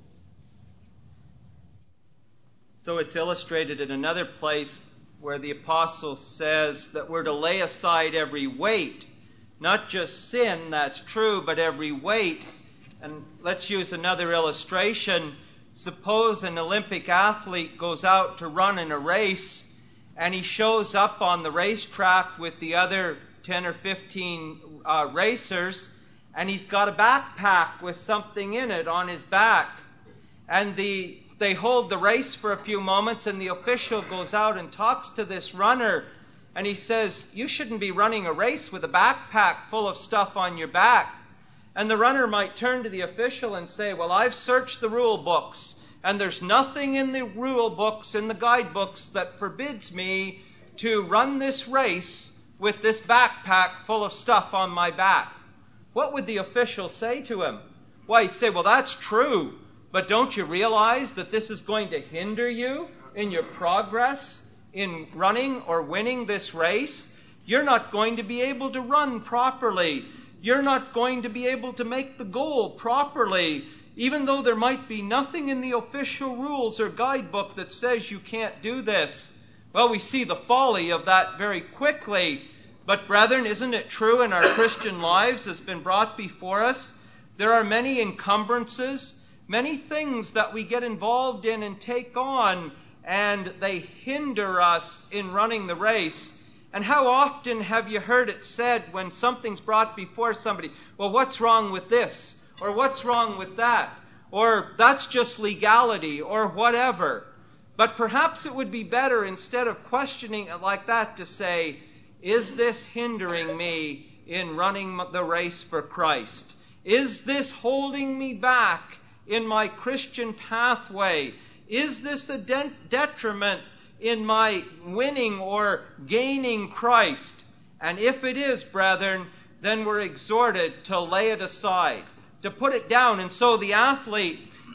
So it's illustrated in another place where the apostle says that we're to lay aside every weight, not just sin, that's true, but every weight. And let's use another illustration. Suppose an Olympic athlete goes out to run in a race, and he shows up on the racetrack with the other 10 or 15 racers, and he's got a backpack with something in it on his back. And they hold the race for a few moments, and the official goes out and talks to this runner, and he says, you shouldn't be running a race with a backpack full of stuff on your back. And the runner might turn to the official and say, well, I've searched the rule books, and there's nothing in the rule books, in the guidebooks, that forbids me to run this race with this backpack full of stuff on my back. What would the official say to him? Well, he'd say, well, that's true, but don't you realize that this is going to hinder you in your progress in running or winning this race? You're not going to be able to run properly. You're not going to be able to make the goal properly, even though there might be nothing in the official rules or guidebook that says you can't do this. Well, we see the folly of that very quickly. But brethren, isn't it true in our Christian lives has been brought before us? There are many encumbrances, many things that we get involved in and take on, and they hinder us in running the race. And how often have you heard it said when something's brought before somebody, well, what's wrong with this? Or what's wrong with that? Or that's just legality, or whatever. But perhaps it would be better, instead of questioning it like that, to say, is this hindering me in running the race for Christ? Is this holding me back in my Christian pathway? Is this a detriment in my winning or gaining Christ? And if it is, brethren, then we're exhorted to lay it aside, to put it down. And so the athlete,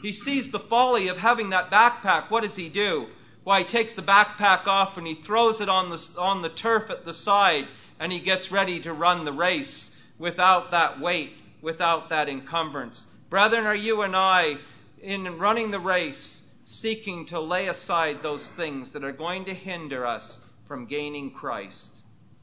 He sees the folly of having that backpack. What does he do? Why, he takes the backpack off and he throws it on the turf at the side, and he gets ready to run the race without that weight, without that encumbrance. Brethren, are you and I, in running the race, seeking to lay aside those things that are going to hinder us from gaining Christ?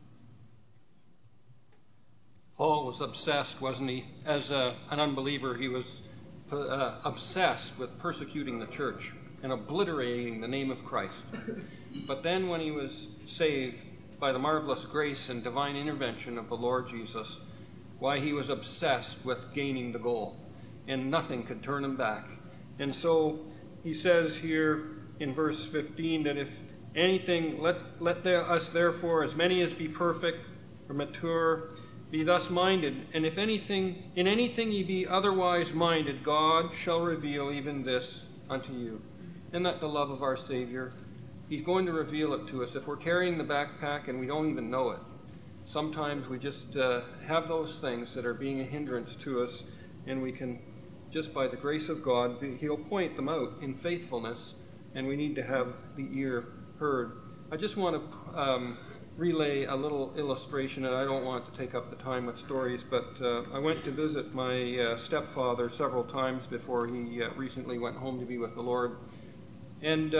Paul was obsessed, wasn't he? As an unbeliever, he was obsessed with persecuting the church and obliterating the name of Christ. But then when he was saved by the marvelous grace and divine intervention of the Lord Jesus, why, he was obsessed with gaining the goal, and nothing could turn him back. And so he says here in verse 15 that if anything, let us therefore, as many as be perfect or mature, be thus minded. And if in anything ye be otherwise minded, God shall reveal even this unto you. Isn't that the love of our Savior? He's going to reveal it to us. If we're carrying the backpack and we don't even know it, sometimes we just have those things that are being a hindrance to us, and we can, just by the grace of God, He'll point them out in faithfulness, and we need to have the ear heard. I just want to relay a little illustration, and I don't want to take up the time with stories, but I went to visit my stepfather several times before he recently went home to be with the Lord. And,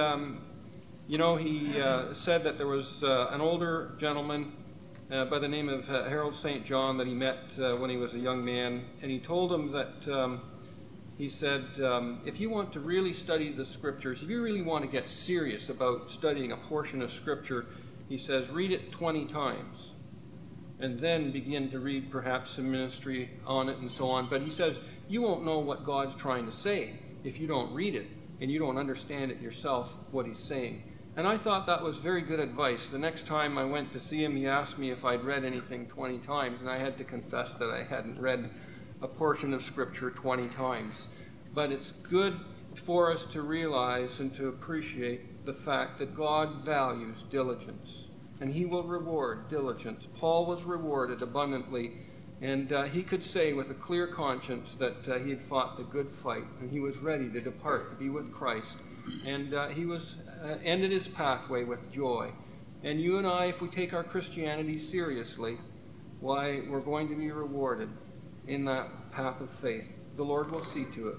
he said that there was an older gentleman by the name of Harold St. John that he met when he was a young man, and he told him that, he said, if you want to really study the Scriptures, if you really want to get serious about studying a portion of Scripture, he says, read it 20 times, and then begin to read perhaps some ministry on it and so on. But he says, you won't know what God's trying to say if you don't read it and you don't understand it yourself, what he's saying. And I thought that was very good advice. The next time I went to see him, he asked me if I'd read anything 20 times, and I had to confess that I hadn't read a portion of Scripture 20 times. But it's good for us to realize and to appreciate the fact that God values diligence, and he will reward diligence. Paul was rewarded abundantly, and he could say with a clear conscience that he had fought the good fight, and he was ready to depart to be with Christ. And he was ended his pathway with joy. And you and I, if we take our Christianity seriously, why, we're going to be rewarded in that path of faith. The Lord will see to it.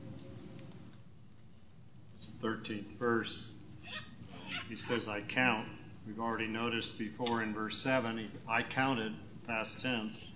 This 13th verse, he says, I count. We've already noticed before in verse 7, I counted, past tense.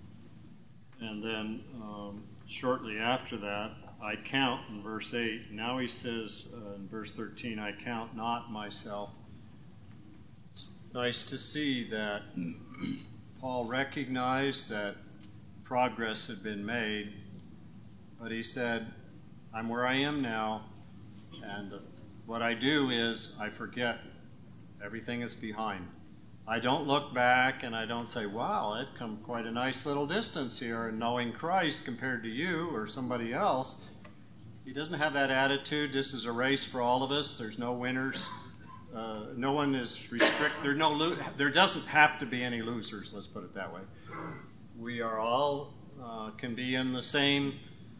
And then shortly after that, I count in verse 8. Now he says in verse 13, I count not myself. It's nice to see that Paul recognized that progress had been made, but he said, I'm where I am now, and what I do is I forget everything is behind. I don't look back and I don't say, wow, I've come quite a nice little distance here in knowing Christ compared to you or somebody else. He doesn't have that attitude. This is a race for all of us. There's no winners. No one is restricted. There doesn't have to be any losers, let's put it that way. We are all can be in the same.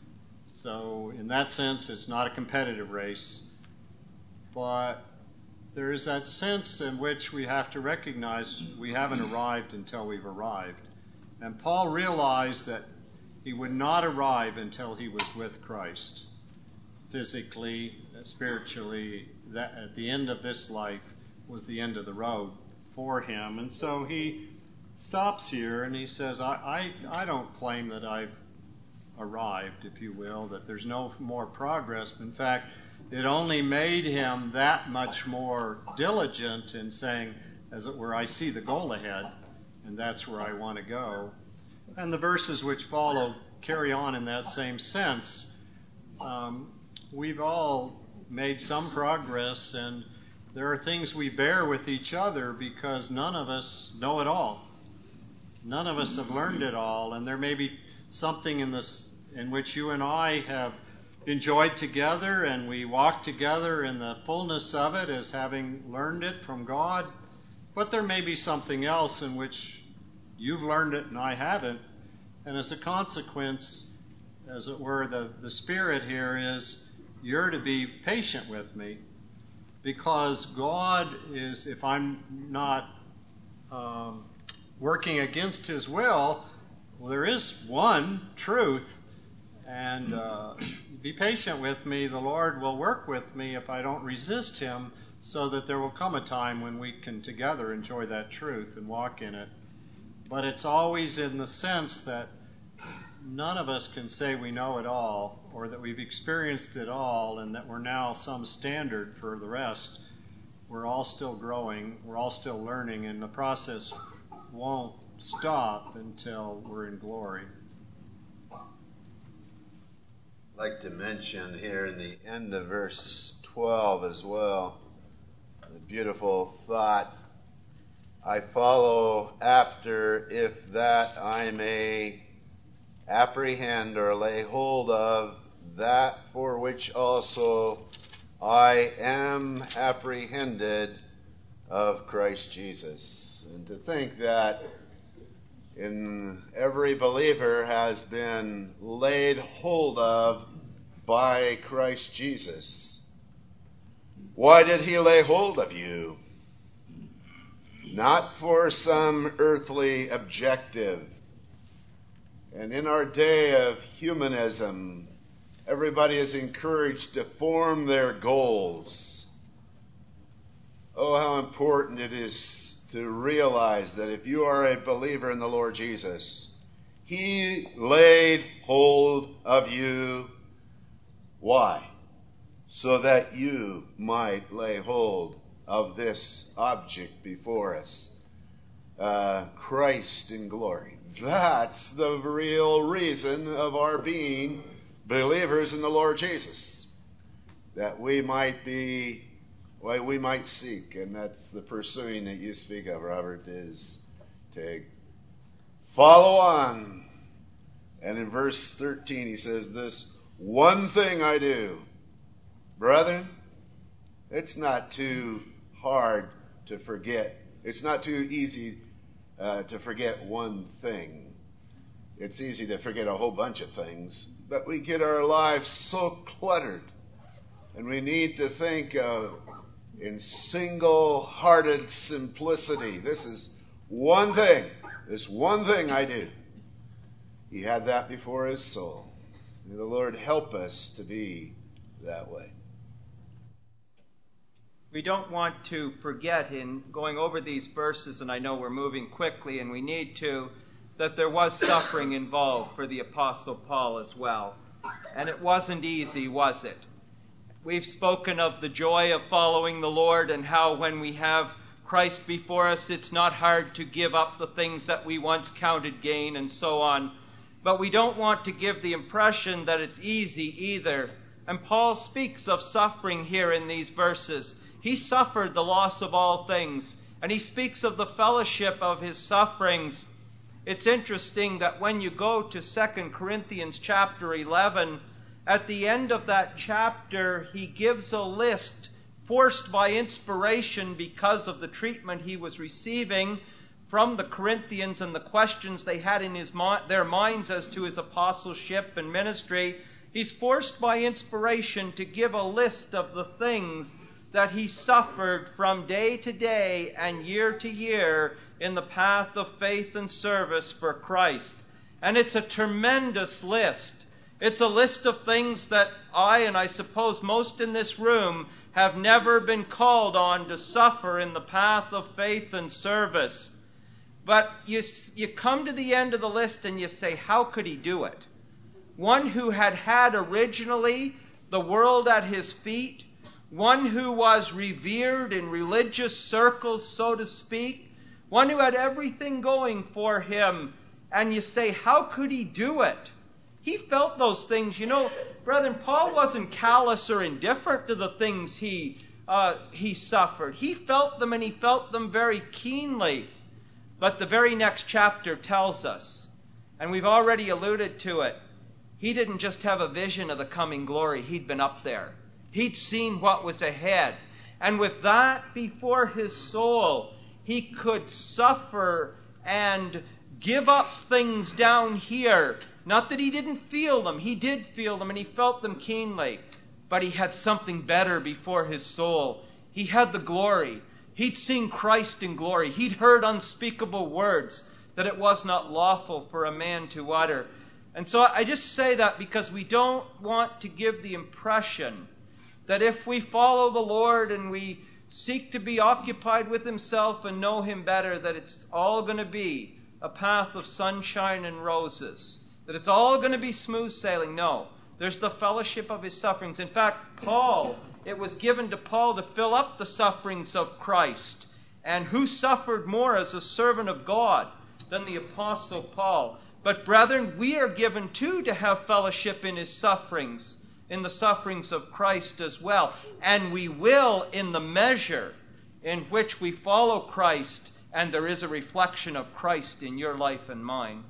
So in that sense, it's not a competitive race. But there is that sense in which we have to recognize we haven't arrived until we've arrived. And Paul realized that he would not arrive until he was with Christ. Physically, spiritually, that at the end of this life was the end of the road for him. And so he stops here and he says, I don't claim that I've arrived, if you will, that there's no more progress. In fact, it only made him that much more diligent in saying, as it were, I see the goal ahead, and that's where I want to go. And the verses which follow carry on in that same sense. We've all made some progress, and there are things we bear with each other because none of us know it all. None of us have learned it all, and there may be something in which you and I have enjoyed together, and we walk together in the fullness of it as having learned it from God. But there may be something else in which you've learned it and I haven't. And as a consequence, as it were, the spirit here is you're to be patient with me, because God is, if I'm not working against His will, well, there is one truth, and be patient with me. The Lord will work with me if I don't resist Him, so that there will come a time when we can together enjoy that truth and walk in it. But it's always in the sense that none of us can say we know it all, or that we've experienced it all, and that we're now some standard for the rest. We're all still growing, we're all still learning, and the process won't stop until we're in glory. I'd like to mention here in the end of verse 12 as well, the beautiful thought, I follow after, if that I may apprehend or lay hold of that for which also I am apprehended of Christ Jesus. And to think that in every believer has been laid hold of by Christ Jesus. Why did He lay hold of you? Not for some earthly objective. And in our day of humanism, everybody is encouraged to form their goals. Oh, how important it is to realize that if you are a believer in the Lord Jesus, He laid hold of you. Why? So that you might lay hold of this object before us. Christ in glory. That's the real reason of our being believers in the Lord Jesus. That we might be, what we might seek, and that's the pursuing that you speak of, Robert, is to follow on. And in verse 13 he says, this one thing I do. Brethren, it's not too hard to forget. It's not too easy to forget one thing. It's easy to forget a whole bunch of things, but we get our lives so cluttered, and we need to think of in single-hearted simplicity. This is one thing. This one thing I do. He had that before his soul. May the Lord help us to be that way. We don't want to forget in going over these verses, and I know we're moving quickly and we need to, that there was suffering involved for the Apostle Paul as well. And it wasn't easy, was it? We've spoken of the joy of following the Lord and how when we have Christ before us, it's not hard to give up the things that we once counted gain and so on. But we don't want to give the impression that it's easy either. And Paul speaks of suffering here in these verses. He suffered the loss of all things, and he speaks of the fellowship of his sufferings. It's interesting that when you go to 2 Corinthians chapter 11, at the end of that chapter, he gives a list forced by inspiration because of the treatment he was receiving from the Corinthians and the questions they had in their minds as to his apostleship and ministry. He's forced by inspiration to give a list of the things that he suffered from day to day and year to year in the path of faith and service for Christ. And it's a tremendous list. It's a list of things that I suppose most in this room, have never been called on to suffer in the path of faith and service. But you come to the end of the list and you say, how could he do it? One who had originally the world at his feet, one who was revered in religious circles, so to speak, one who had everything going for him, and you say, how could he do it? He felt those things. You know, brethren, Paul wasn't callous or indifferent to the things he suffered. He felt them, and he felt them very keenly. But the very next chapter tells us, and we've already alluded to it, he didn't just have a vision of the coming glory. He'd been up there. He'd seen what was ahead. And with that before his soul, he could suffer and give up things down here. Not that he didn't feel them. He did feel them, and he felt them keenly. but he had something better before his soul. He had the glory. He'd seen Christ in glory. He'd heard unspeakable words that it was not lawful for a man to utter. And so I just say that because we don't want to give the impression that if we follow the Lord and we seek to be occupied with himself and know him better, that it's all going to be a path of sunshine and roses, that it's all going to be smooth sailing. No, there's the fellowship of his sufferings. In fact, it was given to Paul to fill up the sufferings of Christ. And who suffered more as a servant of God than the Apostle Paul? But brethren, we are given too to have fellowship in his sufferings, in the sufferings of Christ as well. And we will in the measure in which we follow Christ and there is a reflection of Christ in your life and mine.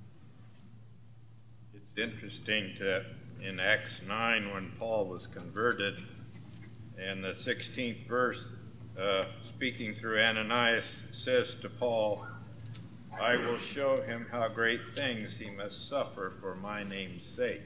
It's interesting in Acts 9 when Paul was converted, in the 16th verse, speaking through Ananias, says to Paul, I will show him how great things he must suffer for my name's sake.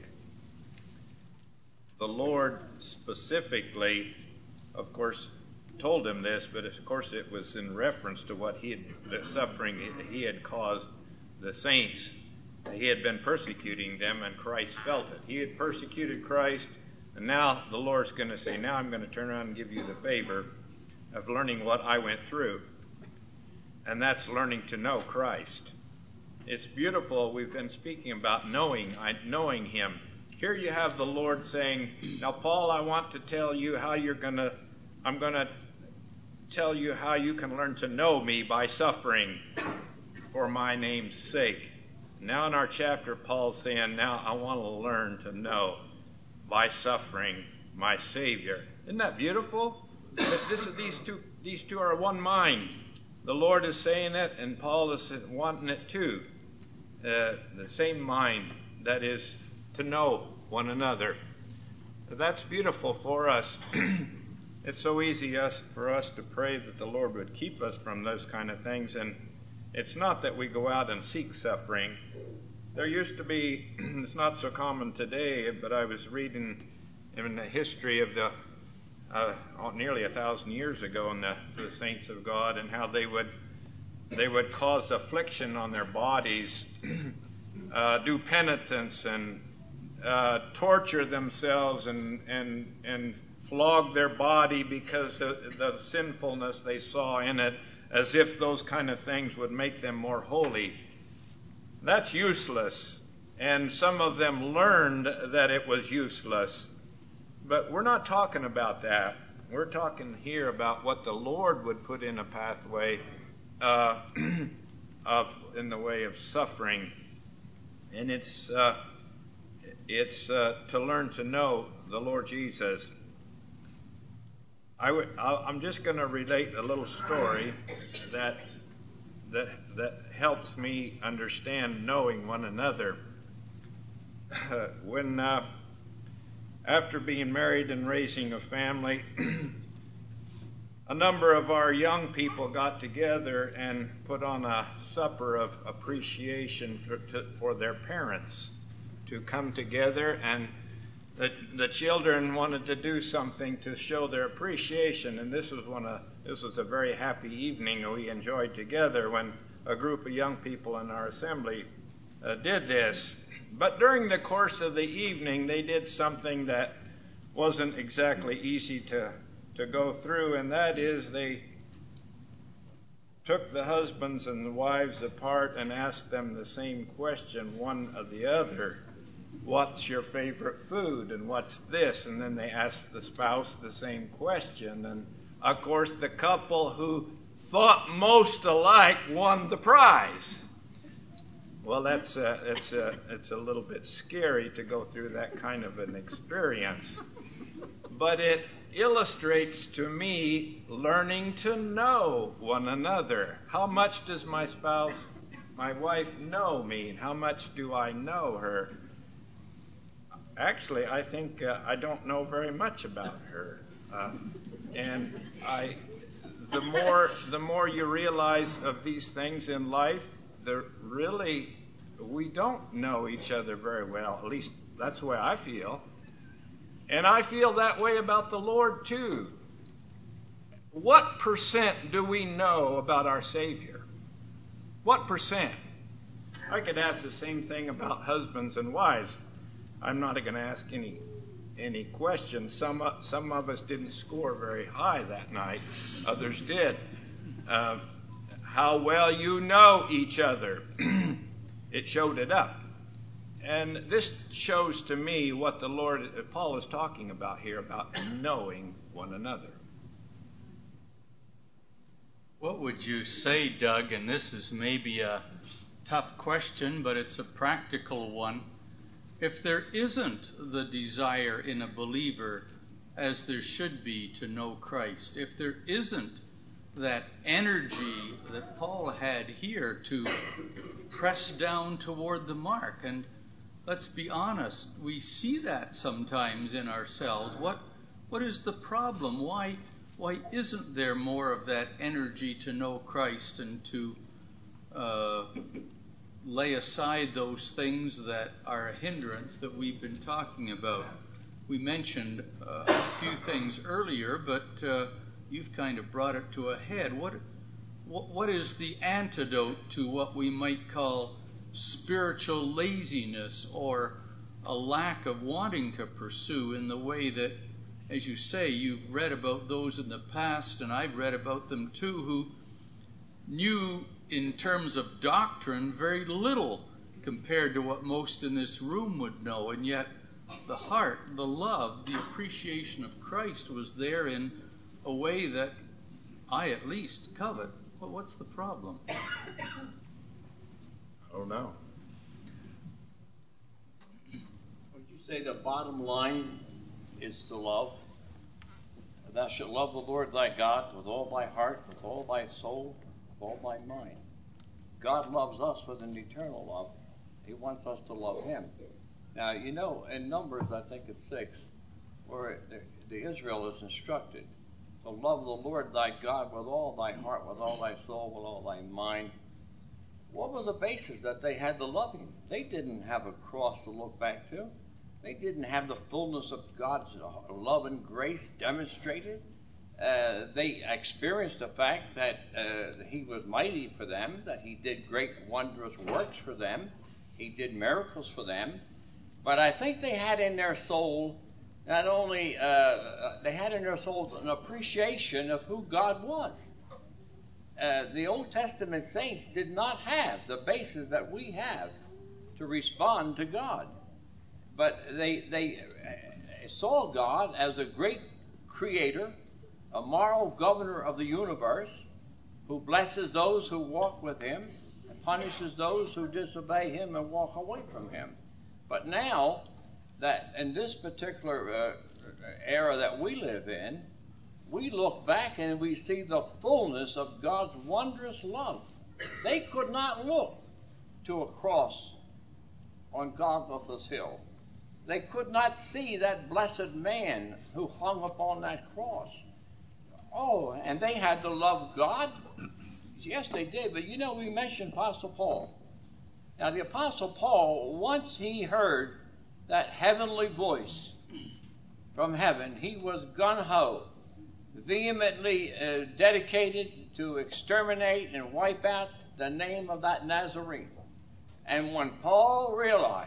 The Lord specifically, of course, told him this, but of course it was in reference to the suffering he had caused the saints. He had been persecuting them, and Christ felt it. He had persecuted Christ, and now the Lord's going to say, now I'm going to turn around and give you the favor of learning what I went through. And that's learning to know Christ. It's beautiful. We've been speaking about knowing him. Here you have the Lord saying, now Paul, I want to tell you how I'm going to tell you how you can learn to know me by suffering for my name's sake. Now in our chapter, Paul's saying, now I want to learn to know by suffering my Savior. Isn't that beautiful? These two are one mind. The Lord is saying it, and Paul is wanting it too. The same mind, that is, to know one another. That's beautiful for us. It's so easy for us to pray that the Lord would keep us from those kind of things. And it's not that we go out and seek suffering. There used to be, it's not so common today, but I was reading in the history of nearly 1,000 years ago in the saints of God, and how they would cause affliction on their bodies, do penitence and torture themselves and flog their body because of the sinfulness they saw in it, as if those kind of things would make them more holy. That's useless, and some of them learned that it was useless. But we're not talking about that. We're talking here about what the Lord would put in a pathway in the way of suffering. And it's to learn to know the Lord Jesus. I'm just going to relate a little story that helps me understand knowing one another. When after being married and raising a family, a number of our young people got together and put on a supper of appreciation for their parents to come together, and the children wanted to do something to show their appreciation. And this was a very happy evening we enjoyed together when a group of young people in our assembly did this. But during the course of the evening, they did something that wasn't exactly easy to go through, and that is they took the husbands and the wives apart and asked them the same question, one of the other. What's your favorite food, and what's this? And then they asked the spouse the same question, and of course the couple who thought most alike won the prize. Well, it's a little bit scary to go through that kind of an experience. But it illustrates to me learning to know one another. How much does my spouse, my wife, know me? And how much do I know her? Actually, I think I don't know very much about her. And the more you realize of these things in life, we don't know each other very well. At least that's the way I feel. And I feel that way about the Lord too. What percent do we know about our Savior? What percent? I could ask the same thing about husbands and wives. I'm not going to ask any questions. Some of us didn't score very high that night. Others did. How well you know each other. It showed it up. And this shows to me what Paul is talking about here, about knowing one another. What would you say, Doug, and this is maybe a tough question, but it's a practical one. If there isn't the desire in a believer, as there should be, to know Christ, if there isn't that energy that Paul had here to press down toward the mark, and let's be honest, we see that sometimes in ourselves. What is the problem? Why isn't there more of that energy to know Christ and to lay aside those things that are a hindrance that we've been talking about? We mentioned a few things earlier, but you've kind of brought it to a head. What is the antidote to what we might call spiritual laziness, or a lack of wanting to pursue in the way that, as you say, you've read about those in the past, and I've read about them too, who knew in terms of doctrine very little compared to what most in this room would know, and yet the heart, the love, the appreciation of Christ was there in a way that I at least covet. Well, what's the problem? I don't know. Would you say the bottom line is to love? Thou shalt love the Lord thy God with all thy heart, with all thy soul, with all thy mind. God loves us with an eternal love. He wants us to love him. Now, you know, in Numbers, I think it's 6, where the Israel is instructed to love the Lord thy God with all thy heart, with all thy soul, with all thy mind. What was the basis that they had to love him? They didn't have a cross to look back to. They didn't have the fullness of God's love and grace demonstrated. They experienced the fact that he was mighty for them, that he did great wondrous works for them. He did miracles for them. But I think they had in their soul not only, they had in their souls an appreciation of who God was. The Old Testament saints did not have the basis that we have to respond to God. But they saw God as a great creator, a moral governor of the universe, who blesses those who walk with him and punishes those who disobey him and walk away from him. But now, that in this particular era that we live in, we look back and we see the fullness of God's wondrous love. They could not look to a cross on Golgotha's hill. They could not see that blessed man who hung upon that cross. Oh, and they had to love God? Yes, they did. But you know, we mentioned Apostle Paul. Now, the Apostle Paul, once he heard that heavenly voice from heaven, he was gung-ho, vehemently dedicated to exterminate and wipe out the name of that Nazarene. And when Paul realized,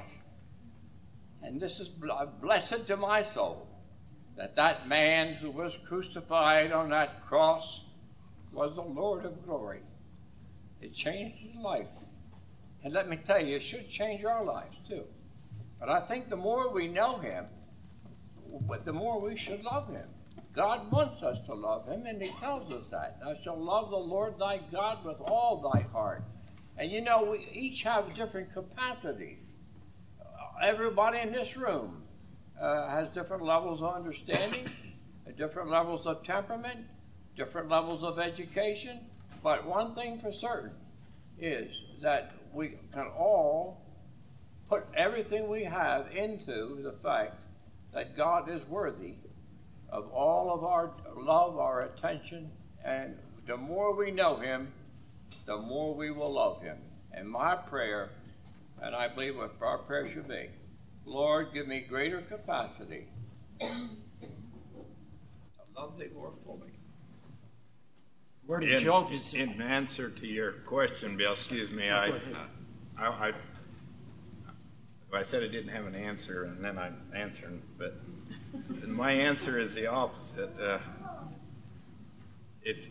and this is blessed to my soul, that man who was crucified on that cross was the Lord of glory, it changed his life. And let me tell you, it should change our lives too. But I think the more we know him, the more we should love him. God wants us to love him, and he tells us that. Thou shalt love the Lord thy God with all thy heart. And you know, we each have different capacities. Everybody in this room has different levels of understanding, different levels of temperament, different levels of education. But one thing for certain is that we can all put everything we have into the fact that God is worthy of all of our love, our attention, and the more we know him, the more we will love him. And my prayer, and I believe what our prayer should be, Lord, give me greater capacity Lovely or fully. Word of Job is in answer to your question, Bill. Excuse me. I said I didn't have an answer, and then I'm answering, but my answer is the opposite. It's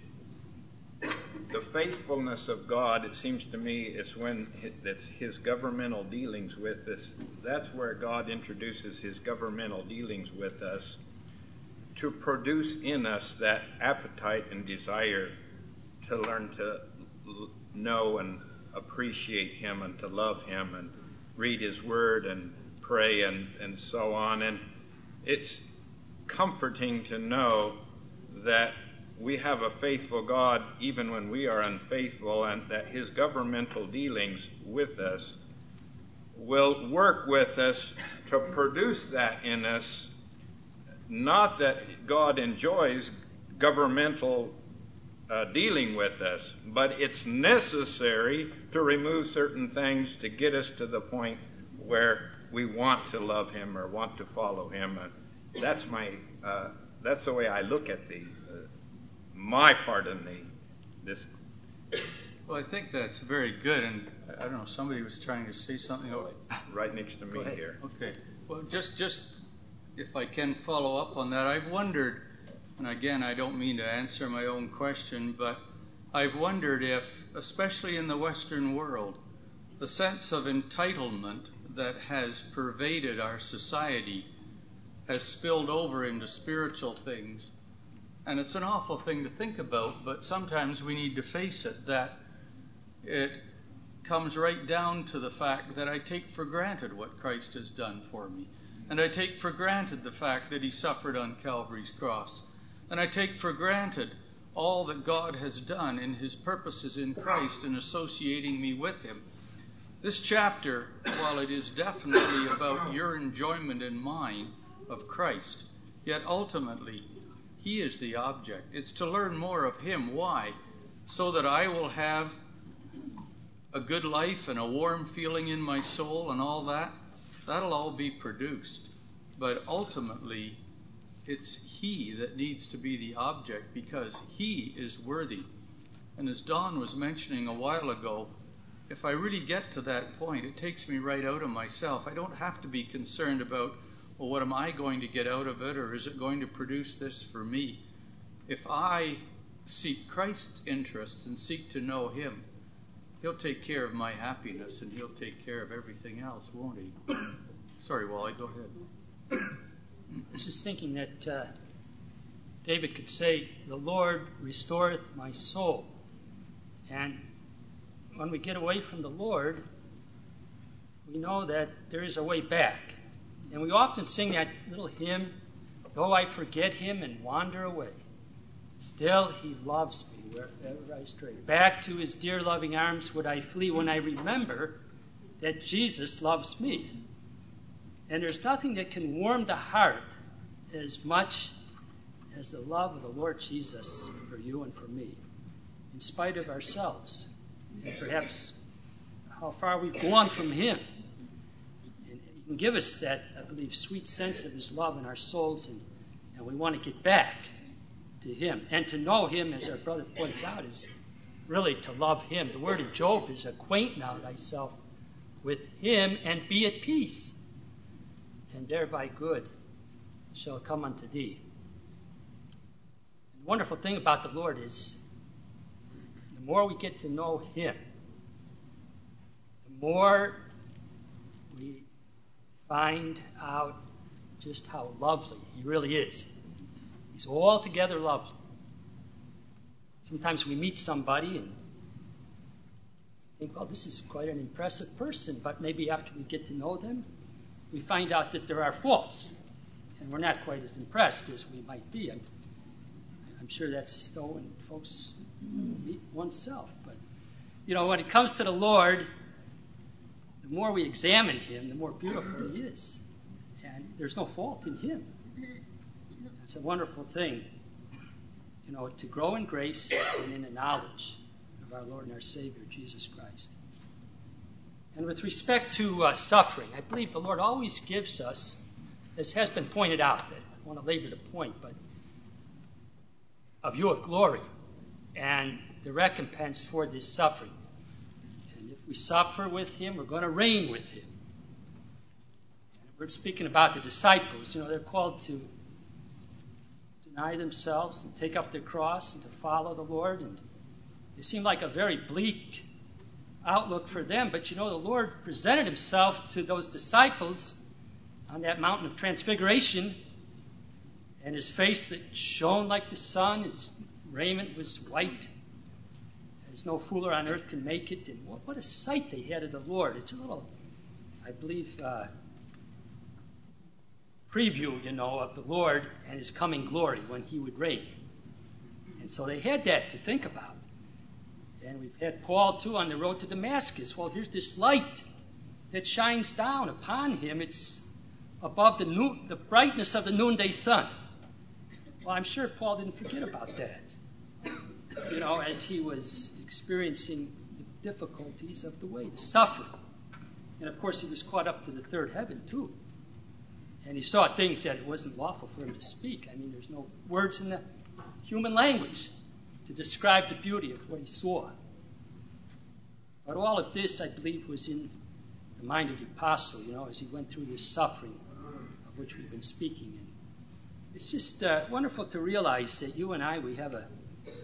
the faithfulness of God. It seems to me it's when it's His governmental dealings with us. That's where God introduces His governmental dealings with us to produce in us that appetite and desire to learn to know and appreciate Him and to love Him and read His Word and pray and so on. And it's comforting to know that we have a faithful God even when we are unfaithful, and that His governmental dealings with us will work with us to produce that in us. Not that God enjoys governmental dealing with us, but it's necessary to remove certain things to get us to the point where we want to love Him or want to follow Him. That's the way I look at my part in this. Well, I think that's very good, and I don't know, somebody was trying to say something right next to me here. Okay. Well, just if I can follow up on that, I've wondered, and again, I don't mean to answer my own question, but I've wondered if, especially in the Western world, the sense of entitlement that has pervaded our society has spilled over into spiritual things. And it's an awful thing to think about, but sometimes we need to face it, that it comes right down to the fact that I take for granted what Christ has done for me. And I take for granted the fact that He suffered on Calvary's cross. And I take for granted all that God has done in His purposes in Christ in associating me with Him. This chapter, while it is definitely about your enjoyment and mine of Christ, yet ultimately He is the object. It's to learn more of Him. Why? So that I will have a good life and a warm feeling in my soul and all that. That'll all be produced. But ultimately, it's He that needs to be the object, because He is worthy. And as Don was mentioning a while ago, if I really get to that point, it takes me right out of myself. I don't have to be concerned about, well, what am I going to get out of it, or is it going to produce this for me? If I seek Christ's interests and seek to know Him, He'll take care of my happiness, and He'll take care of everything else, won't He? Sorry, Wally, go ahead. I was just thinking that David could say, "The Lord restoreth my soul." And when we get away from the Lord, we know that there is a way back. And we often sing that little hymn, "Though I forget Him and wander away, still He loves me wherever I stray. Back to His dear loving arms would I flee when I remember that Jesus loves me." And there's nothing that can warm the heart as much as the love of the Lord Jesus for you and for me, in spite of ourselves, and perhaps how far we've gone from Him. And He can give us that, I believe, sweet sense of His love in our souls, and we want to get back to Him. And to know Him, as our brother points out, is really to love Him. The word of Job is, "Acquaint now thyself with Him, and be at peace, and thereby good shall come unto thee." And the wonderful thing about the Lord is, the more we get to know Him, the more we find out just how lovely He really is. He's altogether lovely. Sometimes we meet somebody and think, well, this is quite an impressive person, but maybe after we get to know them, we find out that there are faults, and we're not quite as impressed as we might be. I'm sure that's so when folks meet oneself. But, when it comes to the Lord, the more we examine Him, the more beautiful He is. And there's no fault in Him. It's a wonderful thing, to grow in grace and in the knowledge of our Lord and our Savior, Jesus Christ. And with respect to suffering, I believe the Lord always gives us, as has been pointed out, that want to labor the point, but a view of glory and the recompense for this suffering. And if we suffer with him, we're going to reign with him. And we're speaking about the disciples. They're called to deny themselves and take up their cross and to follow the Lord. And it seemed like a very bleak outlook for them. But the Lord presented himself to those disciples on that mountain of transfiguration, and his face that shone like the sun, his raiment was white, as no fuller on earth can make it. And what a sight they had of the Lord. It's a little, I believe, preview, of the Lord and his coming glory when he would reign. And so they had that to think about. And we've had Paul, too, on the road to Damascus. Well, here's this light that shines down upon him. It's above the brightness of the noonday sun. Well, I'm sure Paul didn't forget about that, as he was experiencing the difficulties of the way, the suffering. And, of course, he was caught up to the third heaven, too. And he saw things that it wasn't lawful for him to speak. I mean, there's no words in the human language to describe the beauty of what he saw. But all of this, I believe, was in the mind of the apostle, as he went through this suffering of which we've been speaking. And it's just wonderful to realize that you and I, we have a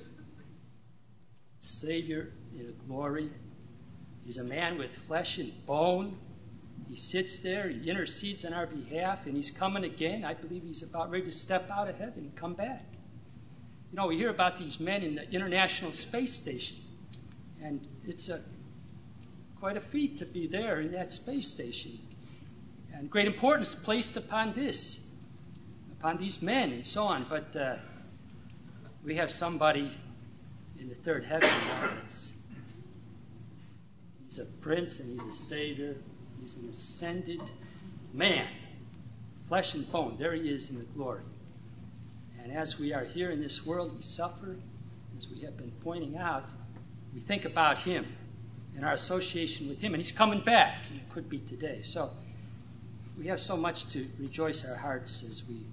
Savior in glory. He's a man with flesh and bone. He sits there, he intercedes on our behalf, and he's coming again. I believe he's about ready to step out of heaven and come back. We hear about these men in the International Space Station, and it's quite a feat to be there in that space station. And great importance placed upon these men and so on. But we have somebody in the third heaven he's a prince and he's a savior. He's an ascended man, flesh and bone. There he is in the glory. And as we are here in this world, we suffer. As we have been pointing out, we think about him and our association with him. And he's coming back. And it could be today. So we have so much to rejoice our hearts as we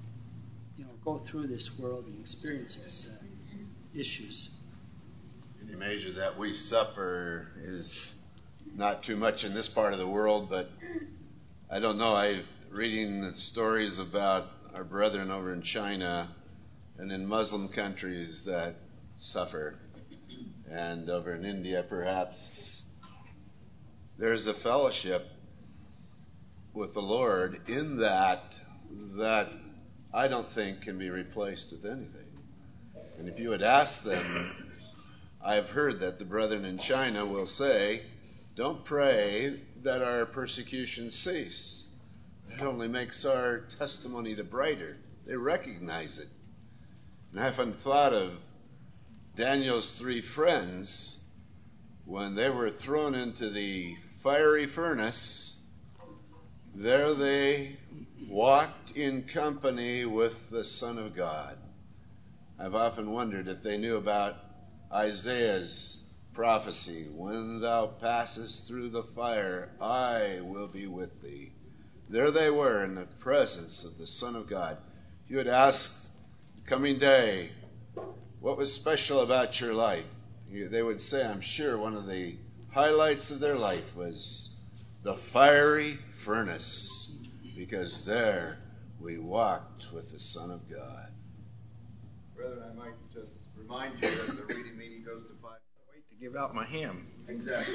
go through this world and experience its issues. Any measure that we suffer is not too much in this part of the world, but I don't know. I'm reading stories about our brethren over in China and in Muslim countries that suffer, and over in India perhaps. There's a fellowship with the Lord in that I don't think can be replaced with anything. And if you would ask them, I've heard that the brethren in China will say, don't pray that our persecution cease. That only makes our testimony the brighter. They recognize it. And I haven't thought of Daniel's 3 friends when they were thrown into the fiery furnace. There they walked in company with the Son of God. I've often wondered if they knew about Isaiah's prophecy, when thou passest through the fire, I will be with thee. There they were in the presence of the Son of God. If you had asked the coming day, what was special about your life? They would say, I'm sure one of the highlights of their life was the fiery furnace, because there we walked with the Son of God. Brethren, I might just remind you that the reading meeting goes to 5. Wait to give out my hymn. Exactly.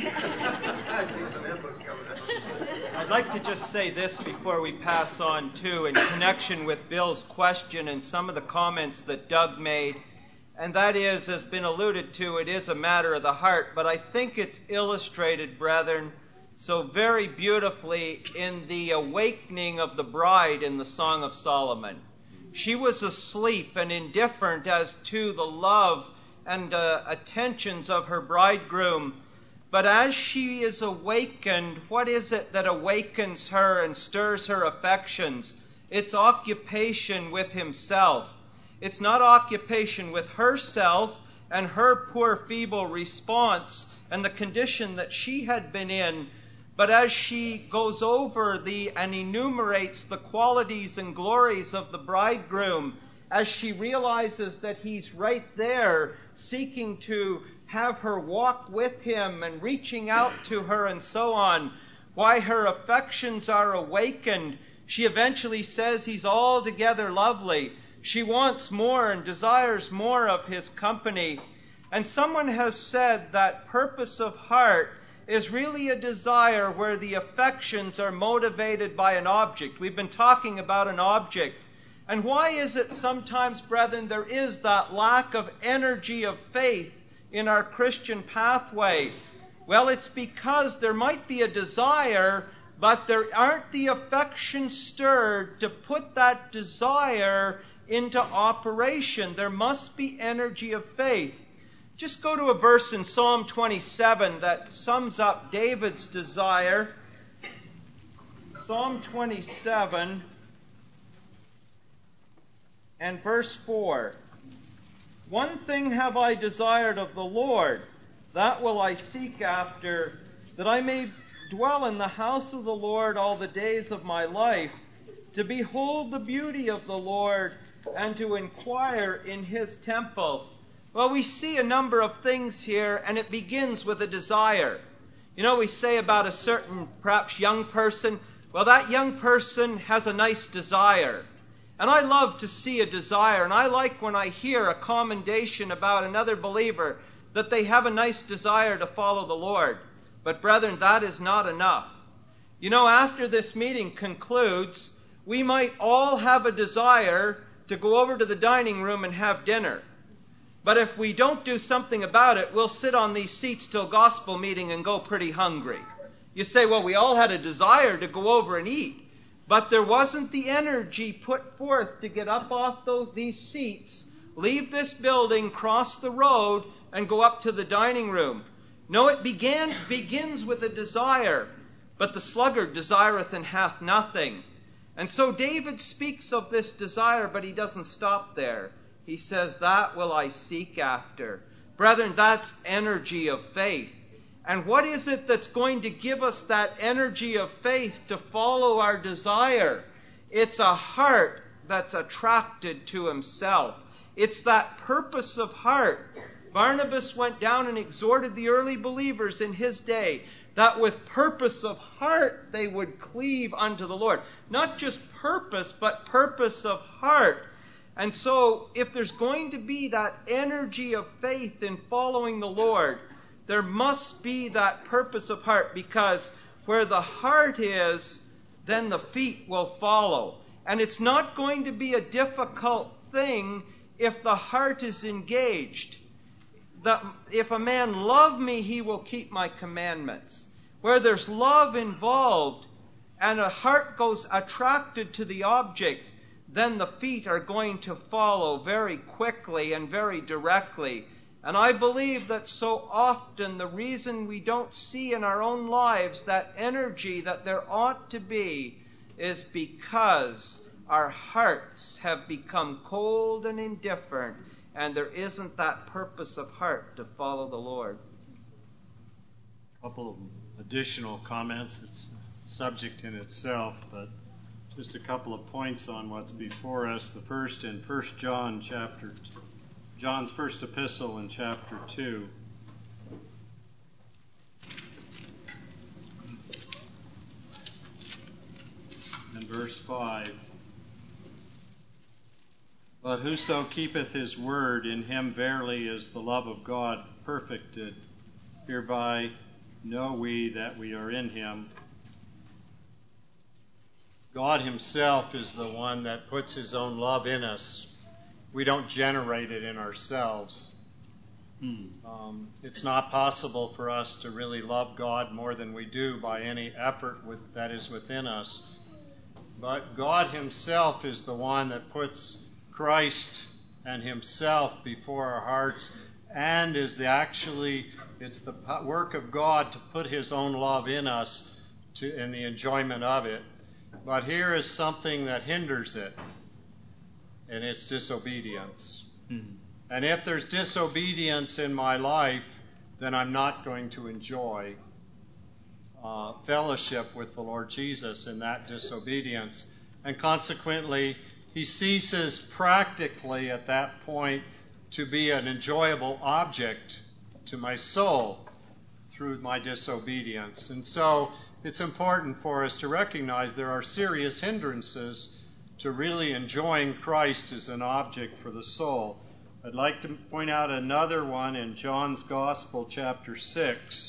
I see some hymns coming up. I'd like to just say this before we pass on, too, in connection with Bill's question and some of the comments that Doug made. And that is, has been alluded to, it is a matter of the heart. But I think it's illustrated, brethren, so very beautifully in the awakening of the bride in the Song of Solomon. She was asleep and indifferent as to the love and attentions of her bridegroom. But as she is awakened, what is it that awakens her and stirs her affections? It's occupation with himself. It's not occupation with herself and her poor feeble response and the condition that she had been in, But as she goes over and enumerates the qualities and glories of the bridegroom, as she realizes that he's right there seeking to have her walk with him and reaching out to her and so on, why her affections are awakened, she eventually says he's altogether lovely. She wants more and desires more of his company. And someone has said that purpose of heart is really a desire where the affections are motivated by an object. We've been talking about an object. And why is it sometimes, brethren, there is that lack of energy of faith in our Christian pathway? Well, it's because there might be a desire, but there aren't the affections stirred to put that desire into operation. There must be energy of faith. Just go to a verse in Psalm 27 that sums up David's desire. Psalm 27 and verse 4. One thing have I desired of the Lord, that will I seek after, that I may dwell in the house of the Lord all the days of my life, to behold the beauty of the Lord and to inquire in his temple. Well, we see a number of things here, and it begins with a desire. You know, we say about a certain, perhaps young person, well, that young person has a nice desire. And I love to see a desire, and I like when I hear a commendation about another believer that they have a nice desire to follow the Lord. But brethren, that is not enough. You know, after this meeting concludes, we might all have a desire to go over to the dining room and have dinner. But if we don't do something about it, we'll sit on these seats till gospel meeting and go pretty hungry. You say, well, we all had a desire to go over and eat. But there wasn't the energy put forth to get up off these seats, leave this building, cross the road, and go up to the dining room. No, it begins with a desire. But the sluggard desireth and hath nothing. And so David speaks of this desire, but he doesn't stop there. He says, that will I seek after. Brethren, that's energy of faith. And what is it that's going to give us that energy of faith to follow our desire? It's a heart that's attracted to himself. It's that purpose of heart. Barnabas went down and exhorted the early believers in his day that with purpose of heart they would cleave unto the Lord. Not just purpose, but purpose of heart. And so, if there's going to be that energy of faith in following the Lord, there must be that purpose of heart, because where the heart is, then the feet will follow. And it's not going to be a difficult thing if the heart is engaged. If a man love me, he will keep my commandments. Where there's love involved and a heart goes attracted to the object, then the feet are going to follow very quickly and very directly. And I believe that so often the reason we don't see in our own lives that energy that there ought to be is because our hearts have become cold and indifferent, and there isn't that purpose of heart to follow the Lord. A couple of additional comments. It's a subject in itself, but just a couple of points on what's before us. The first in 1 John chapter 2. John's first epistle in chapter 2. And verse 5. But whoso keepeth his word, in him verily is the love of God perfected. Hereby know we that we are in him. God himself is the one that puts his own love in us. We don't generate it in ourselves. It's not possible for us to really love God more than we do by any effort that is within us. But God himself is the one that puts Christ and himself before our hearts, and it's the work of God to put his own love in us in the enjoyment of it. But here is something that hinders it, and it's disobedience. And if there's disobedience in my life, then I'm not going to enjoy fellowship with the Lord Jesus in that disobedience. And consequently, he ceases practically at that point to be an enjoyable object to my soul through my disobedience. And so it's important for us to recognize there are serious hindrances to really enjoying Christ as an object for the soul. I'd like to point out another one in John's Gospel, chapter 6.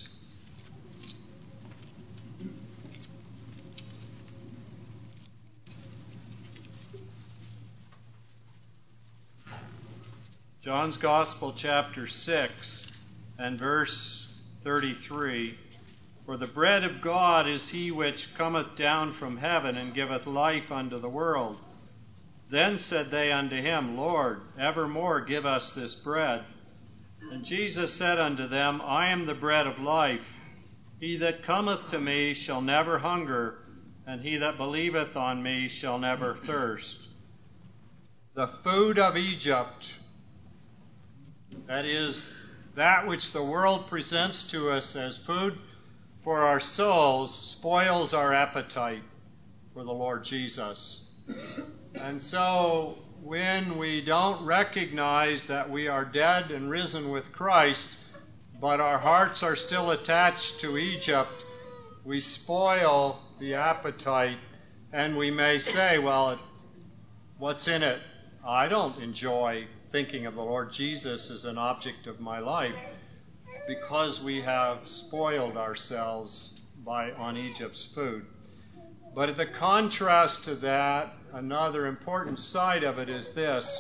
John's Gospel, chapter 6, and verse 33. For the bread of God is he which cometh down from heaven, and giveth life unto the world. Then said they unto him, Lord, evermore give us this bread. And Jesus said unto them, I am the bread of life. He that cometh to me shall never hunger, and he that believeth on me shall never thirst. The food of Egypt, that is, that which the world presents to us as food for our souls, spoils our appetite for the Lord Jesus. And so, when we don't recognize that we are dead and risen with Christ, but our hearts are still attached to Egypt, we spoil the appetite, and we may say, well, what's in it? I don't enjoy thinking of the Lord Jesus as an object of my life, because we have spoiled ourselves on Egypt's food. But the contrast to that, another important side of it is this.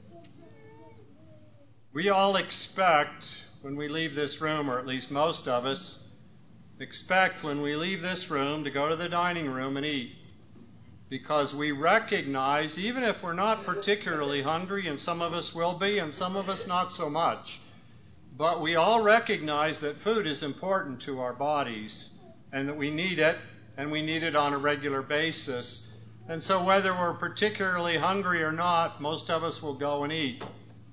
We all expect when we leave this room, or at least most of us, expect when we leave this room to go to the dining room and eat. Because we recognize, even if we're not particularly hungry, and some of us will be, and some of us not so much, but we all recognize that food is important to our bodies, and that we need it, and we need it on a regular basis. And so whether we're particularly hungry or not, most of us will go and eat.